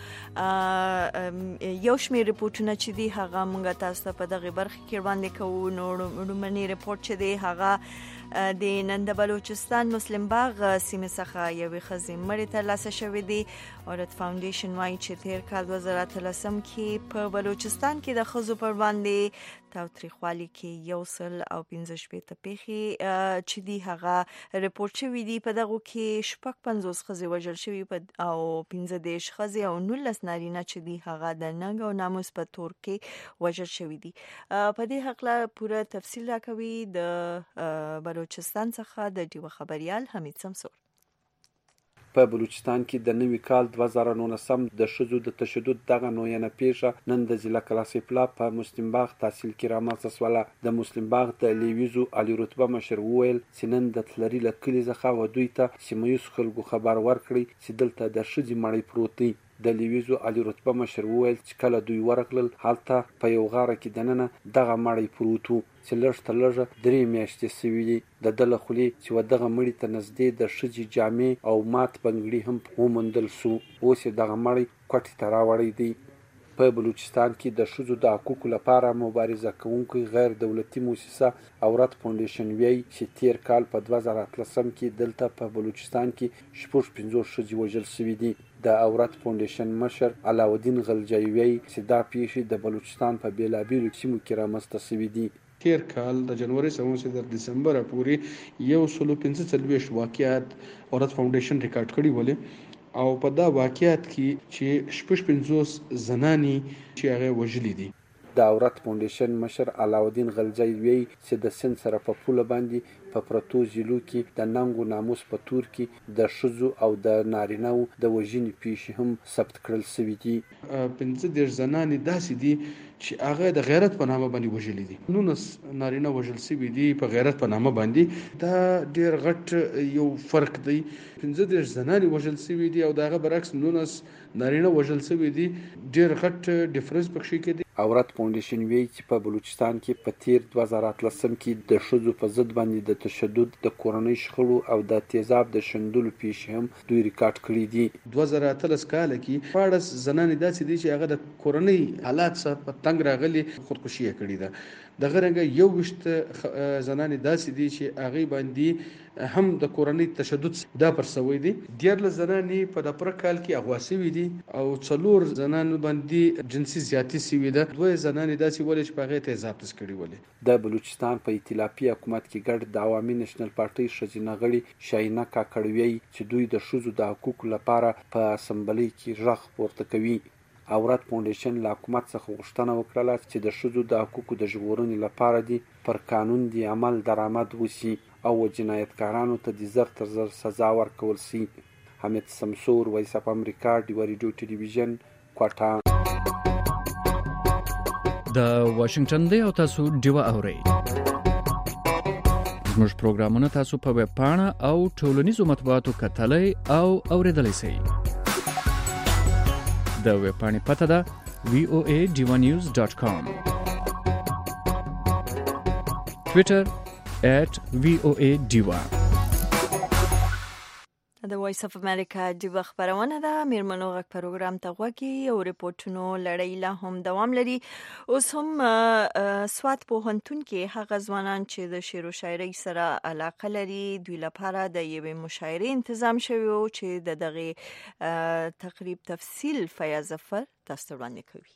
یو شمیر ریپورټونه چې دی هغه مونږ تاسو ته په دغه برخه کې وړاندې کوو. نو رومني ریپورت چې دی هغه د نن د بلوچستان مسلم باغ سیمه څخه یوې ښځې مړې ترلاسه شوې دي. اورت فاونډیشن وایي چې تیر کال 2013 کې په بلوچستان کې د ښځو پر باندې تاوتریخوالي کې 115 پیښې چې دی هغه ریپورت شوې دي. په دغه کې 55 ښځې وژل شوې او 15 ښځې او 19 نارینه چې دی هغه د ننګ او ناموس په تور کې وژل شوې دي. په دې حق پوره تفصیل راکوي د بلوچستان څخه د ډیو خبريال حمید سمسور. په بلوچستان کې د نوي کال 2019 د ښځو د تشدد دغه نوینه پیښه نن د ضلع کلاسیپلا په مسلم باغ تحصیل کې رامنځته شوله. د مسلم باغ د لیویزو علي رتبه مشر وویل چې نن د تلري له کلي څخه و دوی ته سیمه ییز خلکو خبر ورکړی چې دلته د ښځې مړی پروت دی. د لیویزو علي رتبه مشر وویل چې کله دوی ورغلل هلته په یو غاره کې دننه دغه مړی پروت و چې لږ تر لږه 3 میاشتې شوي دي. د ده له خولې چې و دغه مړي ته نږدې د ښځې جامې او مات بنګړي هم وموندل سو. اوس یې دغه مړی کوټې ته راوړی دی. په بلوچستان کې د ښځو د حقوقو لپاره مبارزه کوونکی غیر دولتي موسسه اورت فاونډیشن وایي چې تیر کال په 2013 کې دلته په بلوچستان کې 55 ښځې وژل شوي دي. د اورت فاونډیشن مشر علاودین غلجی وایي چې دا پیښې د بلوچستان په بیلابیلو سیمو کې رامنځته شوي دي. تیر کال د جنوري څخه تر دسمبر پورې 145 واقعات اورت فاونډیشن ریکارډ کړي ولې او په دا واقعات کې چې 55 زنانی چې هغه وژلي دي. د اورت فاونډیشن مشر علاودین غلجی وایي چې د سن سره په پوله باندې په پروتو ضلعو کې د ننګ او ناموس په تور کې د ښځو او د نارینه‌و د وژنې پیښې هم ثبت کړل شوي دي. 15 زنانې داسې دي چې هغه د غیرت په نامه باندې وژلي دي. 19 نارینه وژل شوي دي په غیرت په نامه باندې. دا ډیر غټ یو فرق دی. 15 زنانې وژل شوي دي او دغه برعکس 19 نارینه وژل شوي دي. ډیر غټ ډیفرنس پکې کې دی. اورت فاونډیشن وایي چې په بلوچستان کې په تیر 2013 کې د ښځو په ضد باندې د تشدد، د کورنۍ شخړو او د تیزاب د شندلو پیښې هم دوی ریکارډ کړي دي. 2013 کال کې 14 زنانې داسې دي چې هغه د کورنۍ حالات سره په تنگ راغلي خودکشي کړې ده. دغه رنګ یو وشت زنانې داسې دي چې هغه باندې هم د کورنۍ تشدد دا پر سوي دي. ډېر زنانې په د پر کال کې اغواسي دي او 4 زنانو باندې جنسي زیاتی سوي ده. 2 زنانې داسې ولې چې په هغه ته ضابط کړي ولې. د بلوچستان په ائتلافي حکومت کې ګډ د عوامي نېشنل پارټي شجینه غړي شاینه کاکړوي چې دوی د شوزو د حقوقو لپاره په اسمبلی کې رغ پورته کوي. اورات فاونډیشن له حکومت څخه غوښتنه وکړه چې د شوزو د حقوقو د ژغورنې لپاره دی پر قانون دی عمل درآمد وسی او جنایتکارانو ته د زر تر زر سزا ورکول شي. حمید سمسور، وایس اف امریکا، ډیوا ریډیو ټلویزیون، کوټا. د واشنگټن دی او تاسو ډیوا اورئ. زموږ پروګرامونه تاسو په ویب پاڼه او ټولنیزو مطبوعاتو کتلای او اوریدلای شئ. د ویب پاڼې پته ده voadivanews.com. ټویټر @voadiva. د وایس اف امریکا د خبرونه ده. میرمنو غږ پروګرام ته غوږی او ریپورتونو لړۍ لا هم دوام لري. اوس هم سوات پوهنتون کې هغه ځوانان چې د شعر او شاعرۍ سره علاقه لري دوی لپاره د یوې مشاعرې تنظیم شوی او چې د دغه تقریب تفصیل فیاض ظفر تاسو وړاندې کوي.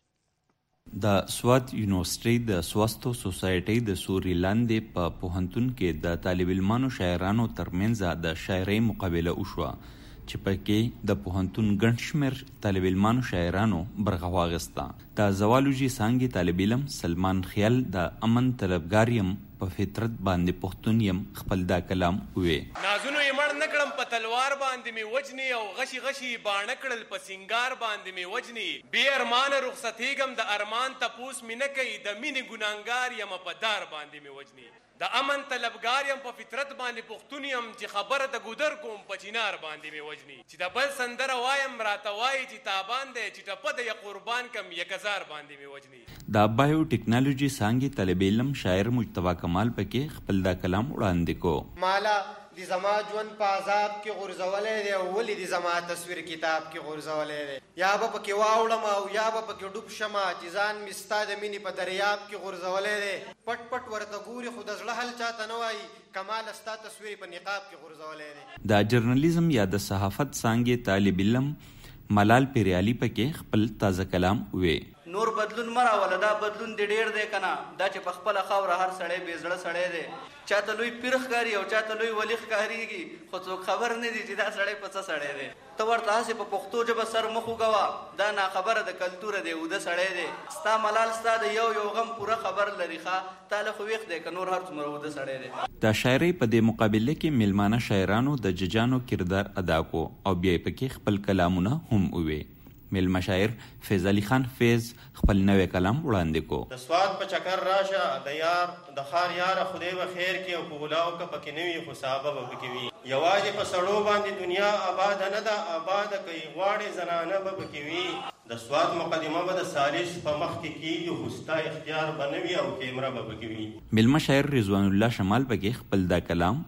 د سوات یونیورسيټي د سواستو سوسایټي د سوري لاندې په پوهنتون کې د طالب علمانو شاعرانو ترمنځ د شاعرۍ مقابله وشوه چې پکې د پوهنتون ګڼ شمېر طالب علمانو شاعرانو برخه واخیسته. د زوالوجي څانګې طالب علم سلمان خیال د امن طلبګار یم په فطرت باندې پښتون یم خپل دا کلام وې. نازونو یې مړ نه کړم په تلوار باندې مې وجني او غشي غشي باڼه کړل په سنگار باندې مې وجني. بې ارمانه رخصتېږم د ارمان تپوس مې نه کوي د مینې ګناهګار یم په دار باندې مې وجني. د امن طلبګار یم په فطرت باندې پښتون یم چې خبره د ګودر کوم په چینار باندې مې وجني. چې د بل سندره وایم راته وایي چې تابان دی چې ټپه د یا قربان کم 1000 باندې مې وجني. د بایو ټیکنالوژي څانګې طالب علم شاعر مجتبی کمال پکې خپل دا کلام وړاندې کو. مالا دی زما ژوند په عذاب کې غورځولې دی او ولې دی زما تصویر کتاب کې غورځولې دی. یا به پکې واوړم او یا به پکې ډوب شمه چې ځان مې ستا د مینې په دریاب کې غورځولې دی. پټ پټ ورته ګوري خو د زړه حل چاته نه وایي کمال ستا تصویر په نقاب کې غورځولې دی. د جرنالیزم یا د صحافت څانګې طالب علم ملال پیریالي پکې خپل تازه کلام وې. نور بدلون مرا ولا دا بدلون دی ډیر دی کنه دا چې په خپل خاور هر سړی به زړه سړی دی. چاته لوی پیرخ کاری او چاته لوی ولیخ کاریږي خو څوک خبر نه دي چې دا سړی په څه سړی دی. ته ورته هسې په پښتو ژبه سر مخ وګوه دا ناخبره د کلتوره دی اوده سړی دی. ستا ملال ستا د یو غم پوره خبر لري ښه تاله خو ویښ دی که نور هر څومره اوده سړی دی. د شاعرۍ په دې مقابله کې میلمانه شاعرانو د ججانو کردار ادا کو او بیا پکې خپل کلامونه هم ووې. میلمه شاعر فیض علي خان فیض خپل نوې کلام وړاندې کو. د سواد په چکر راشه د یار د خار یار خدای به خیر کې او په غلاو کې پکې نوي خو صحابه به پکې وي. یوازې په سړو باندې دنیا آباد نه ده آباد کوي غواړي زنانه به پکې وي. د سواد مقدمه به د سالس په مخ کې کیږي خو ستا اختیار به نه وي او کیمره به پکې وي. میلمه شاعر رضوان الله شمال پکې خپل دا کلام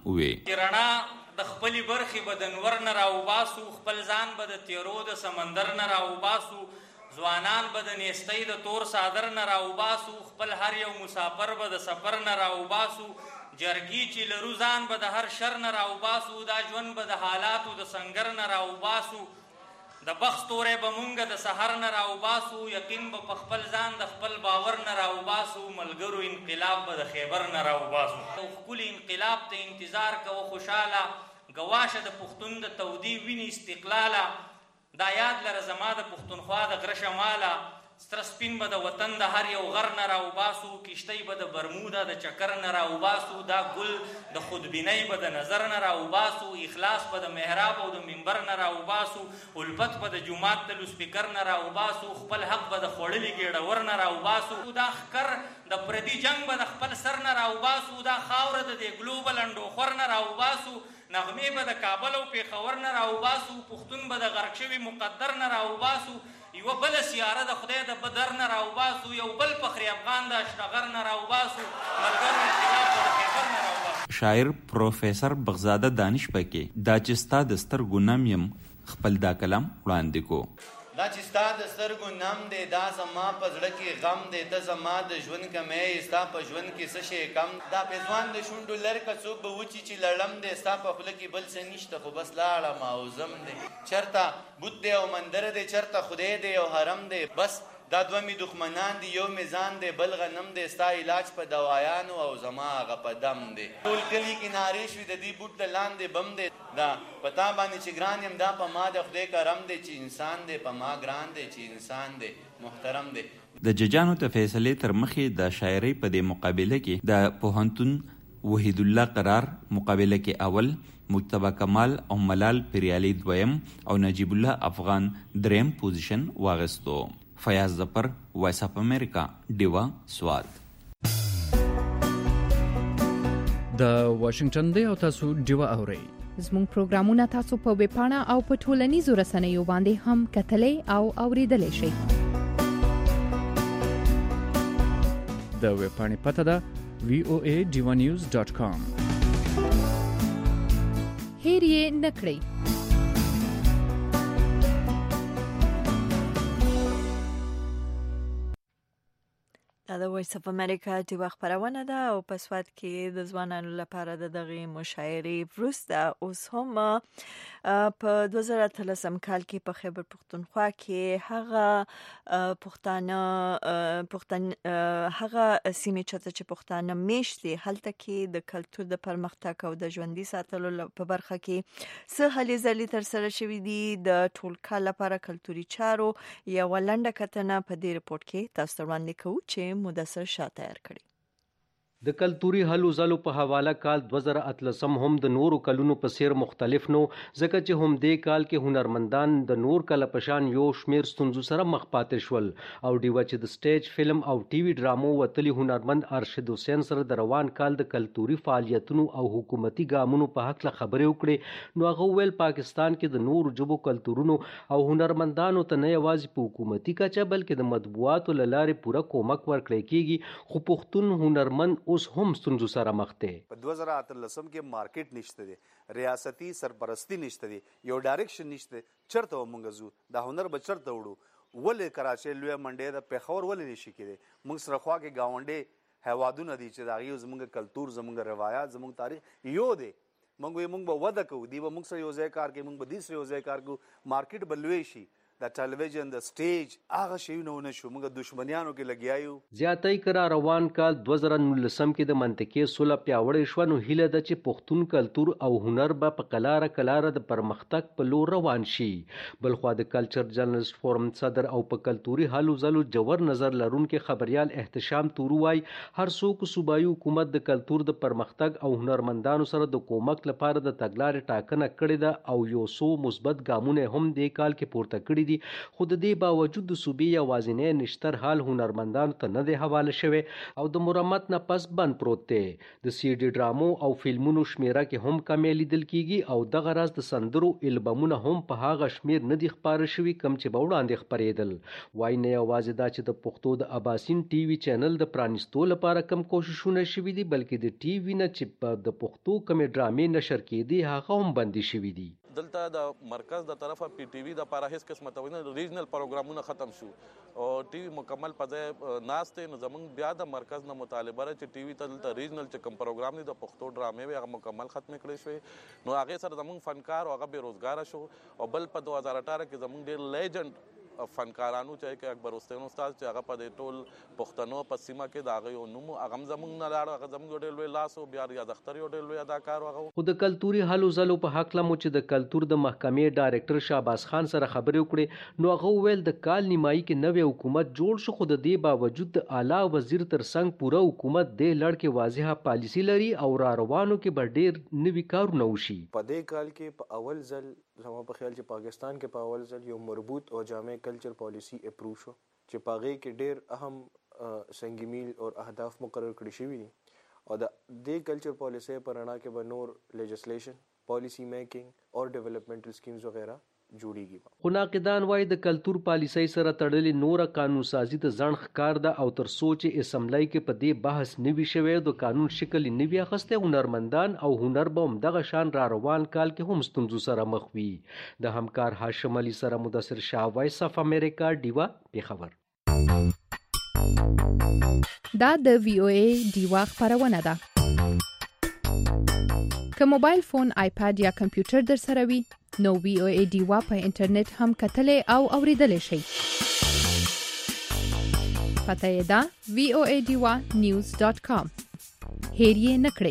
وې. د خپلې برخې به د نور نه راوباسو خپل ځان به د تیرو د سمندر نه راوباسو ځوانان به د نیستۍ د تور صادر نه راوباسو خپل هر یو مسافر به د سفر نه راوباسو جرګي چې لرو ځان به د هر شر نه راوباسو دا ژوند به د حالاتو د سنگر نه راوباسو د بخت ستوری به مونږ د سحر نه راوباسو یقین به په خپل ځان د خپل باور نه راوباسو ملګرو انقلاب به د خیبر نه راوباسو. ښکلي انقلاب ته انتظار کوه خوشحاله گواشه د پښتون د تودي ویني استقلاله دا یاد لره زما د پښتونخوا د غره شماله ستر سپین به د وطن د هر یو غر نه راوباسو کشتۍ به د برمودا د چکر نه راوباسو دا ګل د خودبینۍ به د نظر نه راوباسو اخلاص به د محراب او د منبر نه راوباسو الفت به د جومات د لوسپیکر نه راوباسو خپل حق به د خوړلي ګېډور نه راوباسو دا ښکر د پردي جنگ به د خپل سر نه راوباسو دا خاوره د دې ګلوبل انډوخور نه راوباسو نغمې به د کابل او پیښور نه راوباسو پښتون به د غرق شوي مقدر نه راوباسو یوه بله سیاره د خدای د بدر نه راوباسو یو بل فخري افغان د اشنغر نه راوباسو ملګرو انقلاب به د خیبر نه راوباسو. شاعر پروفیسر بغزاده دانش پکې دا چې ستا د سترګو نم یم خپل دا کلام وړاندې کو. دا چې ستا د سترګو نم دی دا زما په زړه کې غم دی ته زما د ژوند کمی ستا په ژوند کې څه شی کم دا پېزوان د شونډو لرکه څوک به وچي چې لړم دی ستا په خوله کې بل څه نشته خو بس لاړم او زم دی چېرته بوت دی او مندر دی چېرته خدای دی او حرم دی بس دا دوه مې دښمنان دي یو میزان دی بل غنم دی ستا علاج په دوایانو او زما هغه په دم دی ټول کلي کې نارې شوي د دې بوټ د لاندې بم دی دا په تا باندې چې ګران یم دا په ما د خدای کرم دی چې انسان دی په ما ګران دی چې انسان دی محترم دی. د ججانو ته فیصلې تر مخې د شاعرۍ په دې مقابله کې د پوهنتون وحید الله قرار مقابله کې اول، مجتبی کمال او ملال پریالي دویم او نجیب الله افغان دریم پوزیشن واغستو. فیاض ظفر، وایس اف امریکا، ډیوا سوات. د واشنگټن دی او تاسو ډیوا اورئ. زموږ پروګرامونه تاسو په ویب پاڼه او په ټولنیزو رسنیو باندې هم کتلای او اوریدلای شئ. د ویب پاڼې پته ده voadivanews.com. هیر یې نکړئ. دا د وایس اف امریکا ډیوا خپرونه ده او په سواد کې د ځوانانو لپاره د دغه مشاعرې وروسته اوس هم په 2013 کال کې په خیبر پښتونخوا کې هغه سیمې چې پښتانه میشتي هلته کې د کلتور د پرمختګ او د ژوندۍ ساتلو په برخه کې څه هلې ځلې تر سره شوې دي. د ټول کال لپاره کلتوري چارو یو لنډه کتنه په دې رپورت کې تاسو ته وړاندې کوو چې مدثر شاه تیار کړی. د کلتوري هلو ځلو په حواله کال 2013 هم د نورو کلونو په څیر مختلف نو ځکه چې هم دې کال کې هنرمندان د نور کله پشان یو شمیر ستونزو سره مخ پاتې شول او ډیوا چې د سټیج فلم او ټي وي ډرامو وتلی هنرمند ارشد حسین سره د روان کال د کلتوري فعالیتونو او حکومتي ګامونو په حق له خبرې وکړي نو هغه ویل پاکستان کې د نورو ژبو کلتورونو او هنرمندانو ته نه یوازې په حکومتي کچه بلکې د مطبوعاتو له لارې پوره کومک ورکړی کیږي خو پښتون هنرمند اوس هم ستونزو سره مخ دی. په 2013 کې مارکیټ نشته دی، ریاستي سرپرستی نشته دی، یو ډایرکشن نشته چرته مونږ زو د هنر به چرته وړو ولې کراچۍ لوی منډې د پیښور ولې نشي کېدی مونږ سره خوا کې گاونډي هوادونه دي چې داغي زمونږ کلتور زمونږ روایت زمونږ تاریخ یو دی مونږ به وده کوو دی به مونږ سره یو ځای کار کوي مونږ به دې سره یو ځای کار کوو مارکیټ به لوی شي د ټلویزیون د سټیج هغه شیونه ونشو موږ دشمنیانو کې لګیایو. زیاتې کرا روان کال 2019 کې د منطقې سوله پیاوړې شو نو هیله ده چې پښتون کلتور او هنر به په کلاره د پرمختګ په لور روان شي. بلخوا د کلچر جرنالست فورم صدر او په کلتوري هلو ځلو جوور نظر لرونکي خبريال احتشام تورو وايي هر څوک صوبایي حکومت د کلتور د پرمختګ او هنرمندانو سره د کومک لپاره د تګلارې ټاکنه کړې ده او یو څو مثبت ګامونه هم د کال کې پورته کړي دي خو د دې باوجود د صوبې یوازینی نشتر حال هنرمندانو ته نه دی حواله شوی او د مرمت نه پس بند پروت دی. د سی ډي ډرامو او فلمونو شمیره کې هم کمې لیدل کیږي او دغه راز د سندرو البمونه هم په هغه شمیر نه دي خپاره شوي کم چې به وړاندې خپرېدل. وایي نه یوازې دا چې د پښتو د اباسین ټي وي چینل د پرانیستو لپاره کم کوششونه شوي دي بلکې د ټي وي نه چې د پښتو کمې ډرامې نشر کېدي هغه هم بندي شوي دي. دلته د مرکز د طرفه پی ټي وي د لپاره هیڅ قسمه توینه ریجنل پروګرامونه ختم شو او ټي وي مکمل په ځای ناشته نو زمونږ بیا د مرکز نه مطالبه را چې ټي وي ته ریجنل چې کوم پروګرام دی د پښتو ډرامې وي هغه مکمل ختم کړی شوی نو هغه سره زمونږ فنکار او هغه بیروزګار شو او بل په 2018 کې زمونږ ډېر لیجند فنکارانو چې اکبر حسین استاد چې هغه په ټول پښتنو په سیمه کې دا غو نوم هغه زمونږ نه لاړ هغه زمونږ ډېر لوی لاس او بیا ریاض اختر یو ډېر لوی اداکار هغه خو د کلتوري هلو ځلو په حق لمو چې د کلتور د محکمې ډایرکټر شهباز خان سره خبرې وکړې نو هغه ویل د کال نیمایي کې نوې حکومت جوړ شو خو د دې باوجود د اعلی وزیر تر څنګ پوره حکومت د لړ کې واضحه پالیسی لري او را روانو کې به ډېر نوي کارونه وشي. په دې کال کې په اول ځل زما په خیال چې پاکستان کې په اول ځل یو مربوط او جامع کلچر پالیسی اپروو شو چې په هغې کې ډېر اهم سنگ میل او اهداف مقرر کړي شوي دي او د دې کلچر پالیسی په رڼا کې به نور لیجسلیشن پالیسی میکنګ اور ډیولپمنټل سکیمز وغیرہ جوړیږي. خو ناقدان وایي د کلتور پالیسۍ سره تړلې نوره قانون سازي د ځنډ ښکار ده او تر څو چې اسمبلی کې په دې بحث نه وي شوی د قانون شکل یې نه وي اخیستی، هنرمندان او هنر به همدغه شان را روان کال کې هم ستونزو سره مخ وي. د همکار هاشم علي سره مدثر شاه، وایس اف امریکا، ډیوا، پېښور. دا د وی او ای ډیوا خبرونه ده. که موبایل فون، آیپاد یا کمپیوټر در سره وي نو وی او ای ډیوا په انټرنیټ هم کتلی او اوریدلی شئ. پته یې ده voadewa.news.com. هیر یې نه کړئ.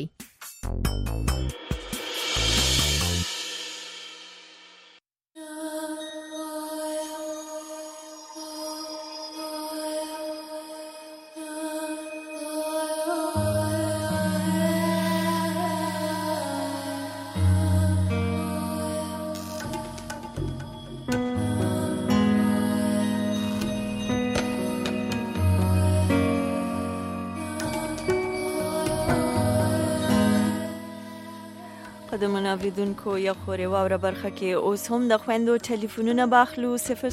د مناویدونکو یو خوري واوره برخه کې اوس هم د خويندو ټلیفونونه باخلو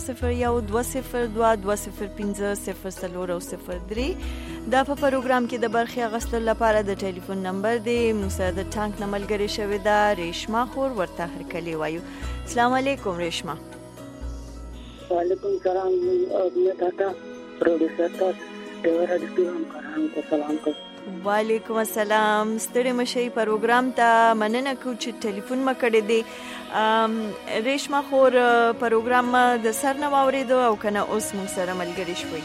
001202205003 دا په پروګرام کې د برخې اغستلو لپاره د ټلیفون نمبر دی. موږ د ټانک نملګری شوی دا ریشما خور ورته هرکلی وایو. السلام علیکم ریشما. وعلیکم السلام. مې تاسو پروډوسر تاسو ډیره د همکارانو ته سلام کوم. وعلیکم السلام. ستړي مشي پروګرام ته مننه کوم چې ټلیفون مکړې دی. ریشما خور پروګرام د سر نه واوریدو او کنه اوس موږ سره ملګری شوي.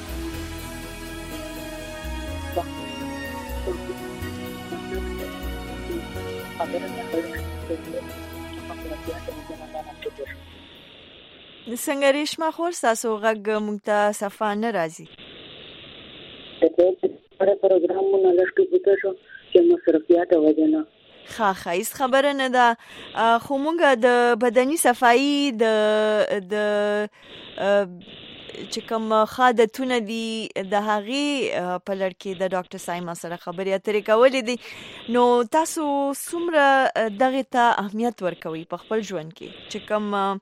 څنګه ریشما خور تاسو غږ موږ ته صفه نه راځي؟ پروګرامونه لږ پوښتنه شو چې مصرفیات وجنه ښه هیڅ خبره نه ده. خو موږ د بدني صفایي د چې کوم خادتونه دي د هغې په لړ کې د ډاکټر سایما سره خبرې اترې کولې دي. نو تاسو څومره دغې ته اهمیت ورکوئ په خپل ژوند کې چې کوم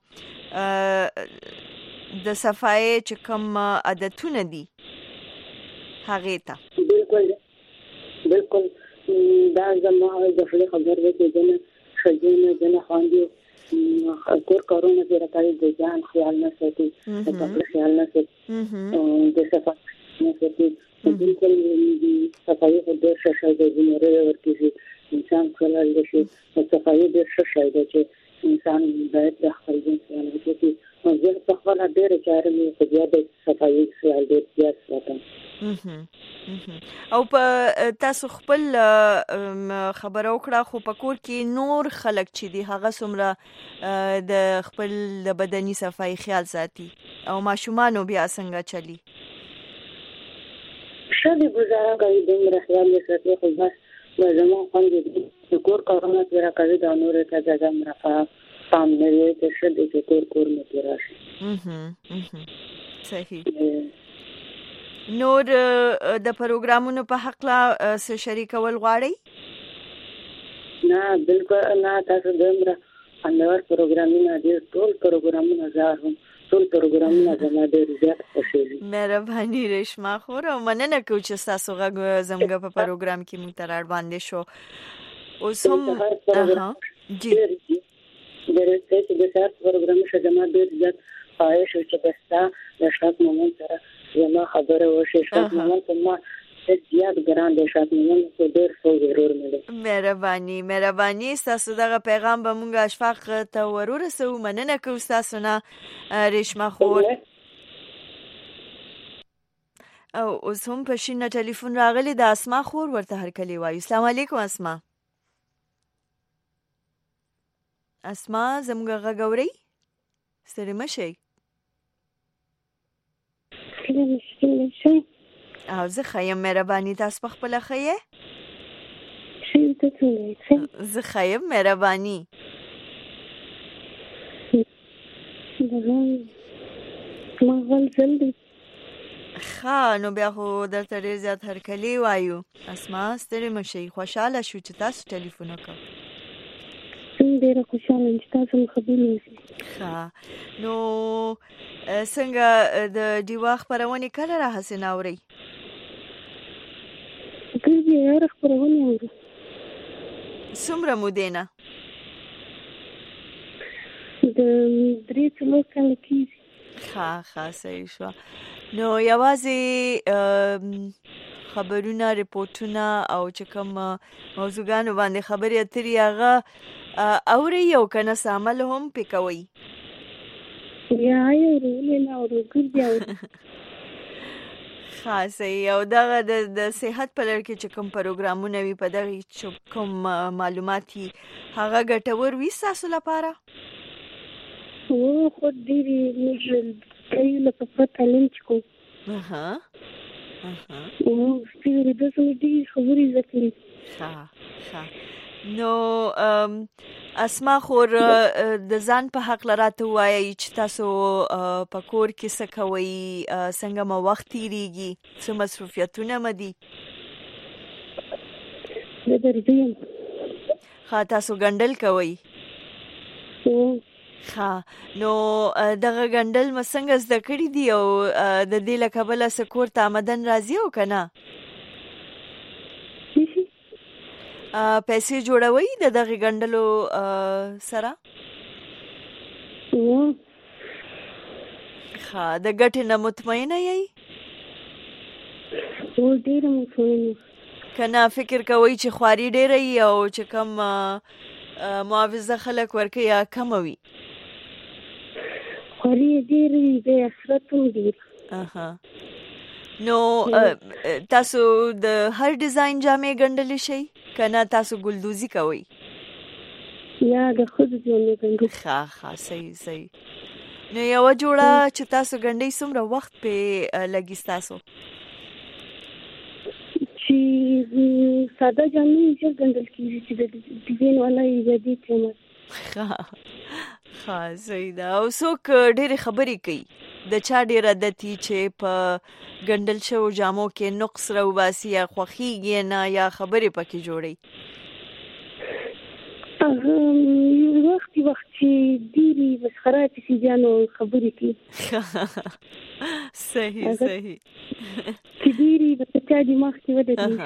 د صفایي چې کوم عادتونه دي هغې ته؟ بالکل دا زما د خبر دی چې جن خجونه جن خواندي کور کارونه چې راځي د ځان خیال نه ساتي، د خپل خیال نه ساتي، د صفای نه ساتي. بالکل صفای په ډېر ښه شی دی ورکیږي انسان خلل شي. صفای ډېر ښه شی دی چې انسان باید د خپل ځان خیال وکړي. زه په خپل ډېر چارې مې په دې د صفای خیال ډېر زیات ساتم. او په تاسو خپل خبره وکړه خو په کور کې نور خلک چې دي هغه څومره د خپل د بدني صفایي خیال ساتي او ماشومانو بیا څنګه چلی؟ ښه دي ګزاره کوي دومره خیال یې ساتي. خو بس زما خویندې دي د کور کارونه تېره کوي دا نورې ته د ځان رفاه پام نه وي چې ښه دی چې کور مې تېره شي. صحیح. نور د پروګرامونو په حقله څه شریکول غواړئ؟ نه بالکل نه. تاسو دومره خوندور پروګرامونه دي. ټول پروګرامونه زه ټول پروګرامونه زما ډېر زیات خوښېږي. مهرباني ریشما خور او مننه کوم چې ستاسو غږ زموږ په پروګرام کې موږ ته راوړاندې شو. اوس هم جی د سهار پروګرام شه زما ډېر زیات خواهش و چې بستا د شاعت مومن سره زما خبره وشي. شاعت مومن په ما زیات ګران دی. شاعت مومن په ډېر څو ضرور ملي. مهرباني ستاسو دغه پیغام به موږ اشفاق ته ورسوو. مننه کوم ستاسو نه ریشما خور. او اوس هم په شینه ټلیفون راغلی د اسما خور ورته هرکلی وایو. السلام علیکم اسما. اسما زموږ غږ اورئ؟ ستړي مه شئ. او زه ښه یم مهرباني. تاسو په خپله ښه یې؟ زه ښه یم مهرباني. ښه نو بیا خو درته ډېر زیات هرکلی وایو. اسما ستړي مه شئ. خوشحاله شو چې تاسو ټلیفون وکړ. ډېره خوشاله یم چې تاسو مو خبرې وشي. ښه نو څنګه د ډیوا خپرونې کله راهسې ناورئ؟ ګرځي هره خپرونې اورو. څومره مودې نه؟ د 3-4 کاله کېږي. ښه صحیح شوه. نو یوازې خبرونه ریپورټونه او چې کوم موضوعګانو باندې خبرې اترې هغه اورئ او که نه څه عمل هم پې کوئ؟ یا اورو ولې نه اورو ګرځي اورو. ښه صحیح. او دغه د صحت په لړ کې چې کوم پروګرامونه وي په دغې چې کوم معلومات وي هغه ګټور وي ستاسو لپاره؟ خو ډېرې موږ کوي لکه پرته تعلیم چې کوو اورېدو څخه ډېرې خبرې زده کړي. ښه نو اسما خور د ځان په حق راته ووایئ چې تاسو په کور کې څه کوئ، څنګه مو وخت تېرېږي، څه مصروفیتونه مو دي؟ زه درځي یم. ښه تاسو ګنډل کوئ؟ ښه نو دغه ګنډل مو څنګه زده کړي دي او د دې له کبله څه کور ته آمدن راځي او که نه؟ پیسې جوړوئ د دغې ګنډلو سره؟ ښه د ګټې نه مطمئنه یئ؟ ډېره مطمئنه. که نه فکر کوئ چې خواري ډېره وي او چې کوم معاوضه خلک ورکوي یا کمه وي؟ خواري یې ډېره وي، د اخرت هم ډېره. نو تاسو د هر ډیزاین جامې ګنډلی شئ که نه تاسو ګلدوزي کوئ؟ یا د ښځو جامې ګنډو. ښه صحیح. نو یوه جوړه چې تاسو ګنډئ څومره وخت پې لګي ستاسو؟ چې ساده جامې ژر ګنډل کېږي چې د ډیزاین والا یې زیاتې قیمت. ښه صحیح ده. او څوک ډېرې خبرې کوي د چا ډېر عادت وي چې په ګنډل شوو جامو کې نقص راوباسي یا خوښیږي نه یا خبرې پکې جوړوي؟ وخت چې ډېرې مسخره پسې جانو خبرې کوي. صحیح چې ډېرې د چا دماغ کې ودرېږي.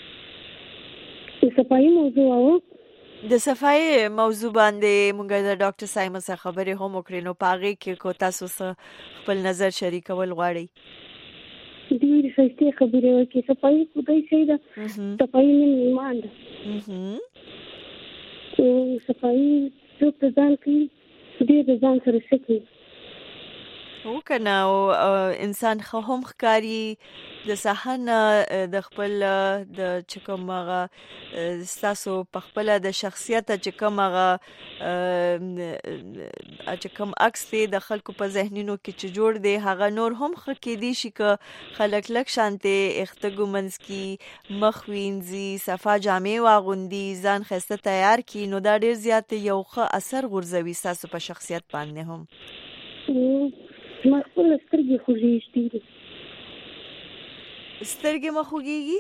د صفایي موضوع وه، د صفایي موضوع باندې موږ د ډاکټر صاحب څخه خبرې هم وکړې، نو په هغې کې کو تاسو څه خپل نظر شریکول غواړئ؟ ډېرې ښایستې خبرې وکړې. صفایي خدای شی ده، صفایي نیم ایمان ده. صفایي څوک د ځان کوي ډېر د ځان سره ښه کوي. که نه انسان ښه هم ښکاري د سهار نه د خپل د چې کوم هغه ستاسو په خپله د شخصیت چې کوم هغه چې کوم عکس دی د خلکو په ذهنونو کې چې جوړ دی هغه نور هم ښه کېدی شي که خلک لږ شانتې اخته ږمنځ کي، مخ وینځي، صفا جامې واغوندي، ځان ښایسته تیار کړي، نو دا ډېر زیات یو ښه اثر غورځوي ستاسو په شخصیت باندې هم. ما خپله سترګې خوږېږي ډېرې. سترګې مو خوږېږي؟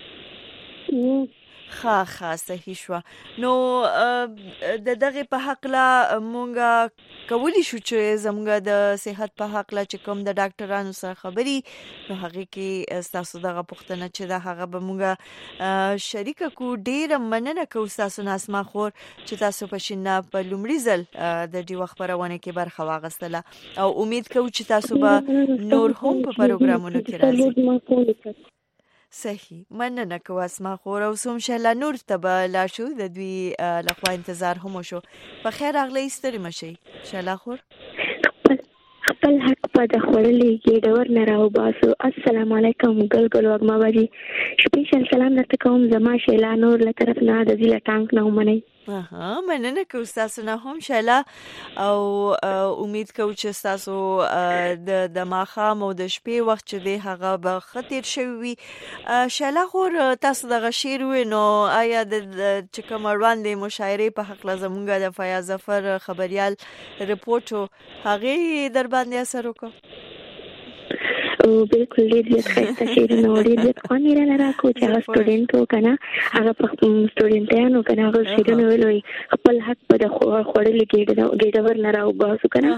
ښه صحیح شوه. نو د دغې په هکله مونږ کولی شو چې زموږ د صحت په هکله چې کوم د ډاکټرانو سره خبرې نو هغې کې ستاسو دغه پوښتنه چې ده هغه به مونږ شریکه کړو. ډېره مننه کوو ستاسو نه اسما خور چې تاسو په شینه په لومړي ځل د ډیوه خپرونې کې برخه واخیستله او امید کوو چې تاسو به نور هم په پروګرامونو کې راځئ. صحیح مننه کوو اسما خور. او څو انشاءالله نور ته به لاړ شو، د دوی لخوا انتظار هم وشو. په خیر راغلی، ستړي مه شئ انشاءالله خور. خپل حق په د خوړلې ګېډور نه راوباسو. السلام علیکم ګل وږمه بجې سپیشل سلام درته کوم زما شیلا نور له طرف نه د زیله ټانک نه ومنئ. مننه کوو ستاسو نه هم شیلا او امید کوو چې ستاسو د ماښام او د شپې وخت چې دی هغه به ښه تېر شوی وي. شیلا خور تاسو دغه شعر ووایئ، نو آیا د چې کوم وړاندې مشاعرې په هکله زموږ د فیاض ظفر خبریال رپورټ و هغې در باندې اثر وکړ؟ بالکل ډېر ښایسته شعرونه او ډېر خوند یې راله راکړو چې هغه سټوډنټ و که نه هغه سټوډنټیانو که نه هغه شعرونه ویل خپل حق په د خوړلي ګېډور نه راوباسو که نه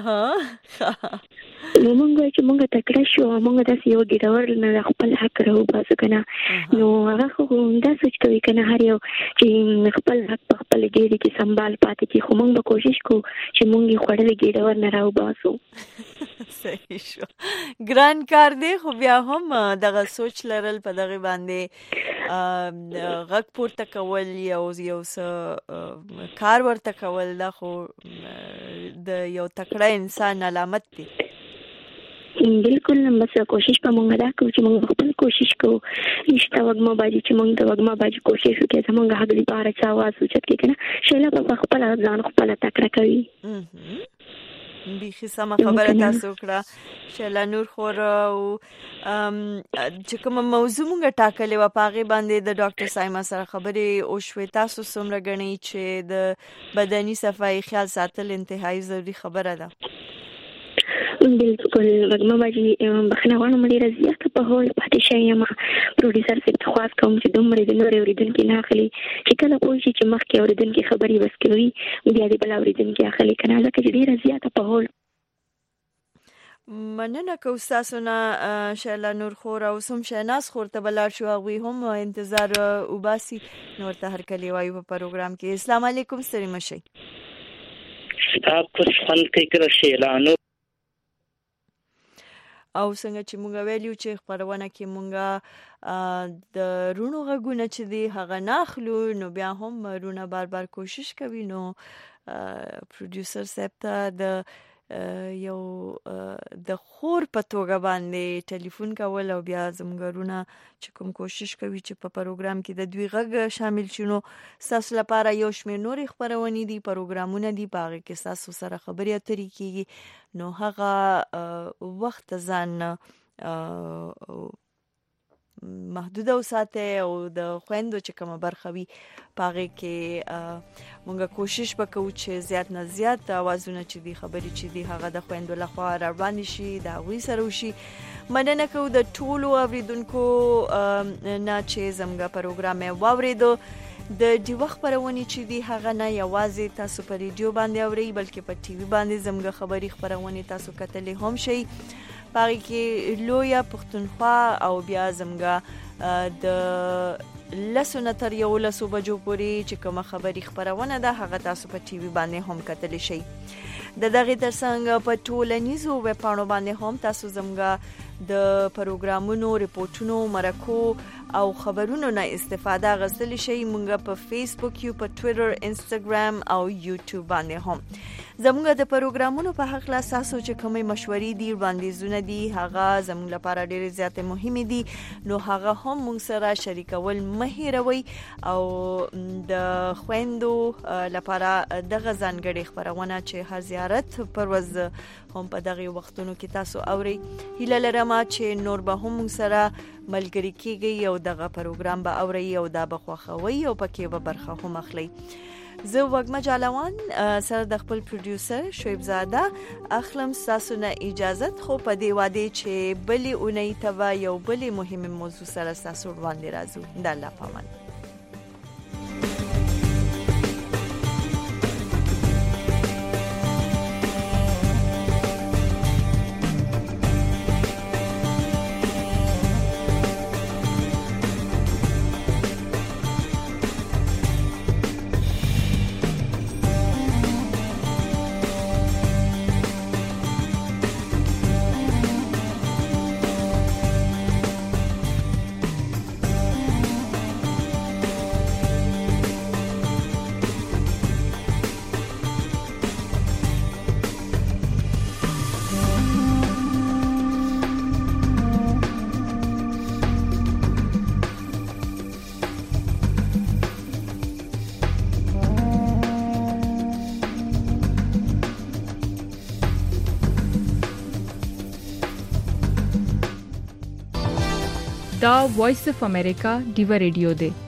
نو مونږ وایو چې مونږ تکړه شو او مونږ داسې یو ګېډور نه خپل حق راوباسو که نه نو هغه خو دا سوچ کوي که نه هر یو چې خپل حق په خپل ګېډې کې سنبال پاتې کړي خو مونږ به کوشش کوو چې مونږ یې خوړلي ګېډور نه راوباسو. صحیح شو. ګران کار دی خو بیا هم دغه سوچ لرل په دغه باندې غږ پورته کول یو څه کار ورته کول دا خو د یو تکړه انسان علامت دی. بالکل بس کوشش په مونږ دا کوو چې مونږ خپل کوشش کوو نشته وګما باجي چې مونږ د وګما باجي کوشش وکړو چې مونږ هغه لپاره څه आवाज وچت کې کنه شیلا په خپل ځان خپل تکړه کوي. بیخي سمه خبره تاسو کړه شیلا نور خور او چې کوم موضوع مونږ ټاکلې و په هغې باندې د ډاکټر سایما سره خبرې وشوې تاسو څومره ګڼئ چې د بدني صفایي خیال ساتل انتهایی ضروري خبره ده؟ بالکل وګما باجي بخنه غواړم ډېره زیاته په هول پاتې شوې یم پروډیوسر صاحب ته خواست کوم چې دومره د نورې اورېدونکي نه اخلي چې کله پوه شي چې مخکې اورېدونکي خبرې بس کوي بیا دې بل اورېدونکي اخلي که نه ځکه چې ډېره زیاته په هول. مننه کوو ستاسو نه شیلا نور خور او سم شهناز خور ته به لاړ شو هغوی هم انتظار وباسي نو ورته هرکلی وایو په پروګرام کې. السلام علیکم ستړي مه شئ. ستا کوس خوند کوي که شیلا نور او څنګه چې مونږ ویلو چې خبرونه کې مونږ د رونو غږونه چې دی هغه نه اخلو نو بیا هم رونه بار بار کوشش کوي نو پروډیوسر صاحب ته د یو د خور په توګه باندې ټلیفون کول او بیا زموږ رونه چې کوم کوشش کوي چې په پروګرام کې د دوی غږ شامل شي نو ستاسو لپاره یو شمېر نورې خپرونې دي پروګرامونه دي په هغې کې ستاسو سره خبرې اترې کېږي نو هغه وخت ځان محدوده وساتئ او د خویندو چې کومه برخه وي په هغې کې مونږ کوشش وکړو چې زیات نه زیات اوازونه چې دي خبرې چې دي هغه د خویندو لخوا راوړاندې شي د هغوی سره وشي. مننه کوو د ټولو اوریدونکو نه چې زموږ پروګرام یې واورېدو. د ډیوه خپرونې چې دي هغه نه یوازې تاسو په ریډیو باندې اورئ بلکې په ټي وي باندې زموږ خبري خپرونې تاسو کتلی هم شئ. په هغې کې لویه پښتونخوا او بیا زموږ د 10 نه تر 11 بجو پورې چې کومه خبري خپرونه ده هغه تاسو په ټي وي باندې هم کتلی شئ. د دغې ترڅنګ په ټولنیزو ویبپاڼو باندې هم تاسو زموږ د پروګرامونو ریپورټونو مرکو او خبرونو نه استفاده اخیستلی شئ. مونږ په فیسبوک یو په ټویټر انسټاګرام او یوټیوب باندې هم زموږ د پروګرامونو په هکله ستاسو چې کومې مشورې دي وړاندیزونه دي هغه زموږ لپاره ډېرې زیاتې مهمې دي نو هغه هم موږ سره شریکول مه هیروئ او د خویندو لپاره دغه ځانګړې خپرونه چې هر زیارت پر ورځ هم په دغه وختونو کې تاسو اورئ. هیله لرم چې نور به هم موږ سره ملګري کیږئ او دغه پروګرام به اورئ او دا به خوښوئ او پکې به برخه هم اخلئ. زه وګما جالوان سره د خپل پروډیوسر شعیب زاده اخلم ستاسو نه اجازت خو په دې واده چې بلې اونۍ ته یو بلې مهمه موضوع سره ستاسو وړاندې راځو. د الله په امان. دا وایس اف امریکا ډیو ریډیو دی.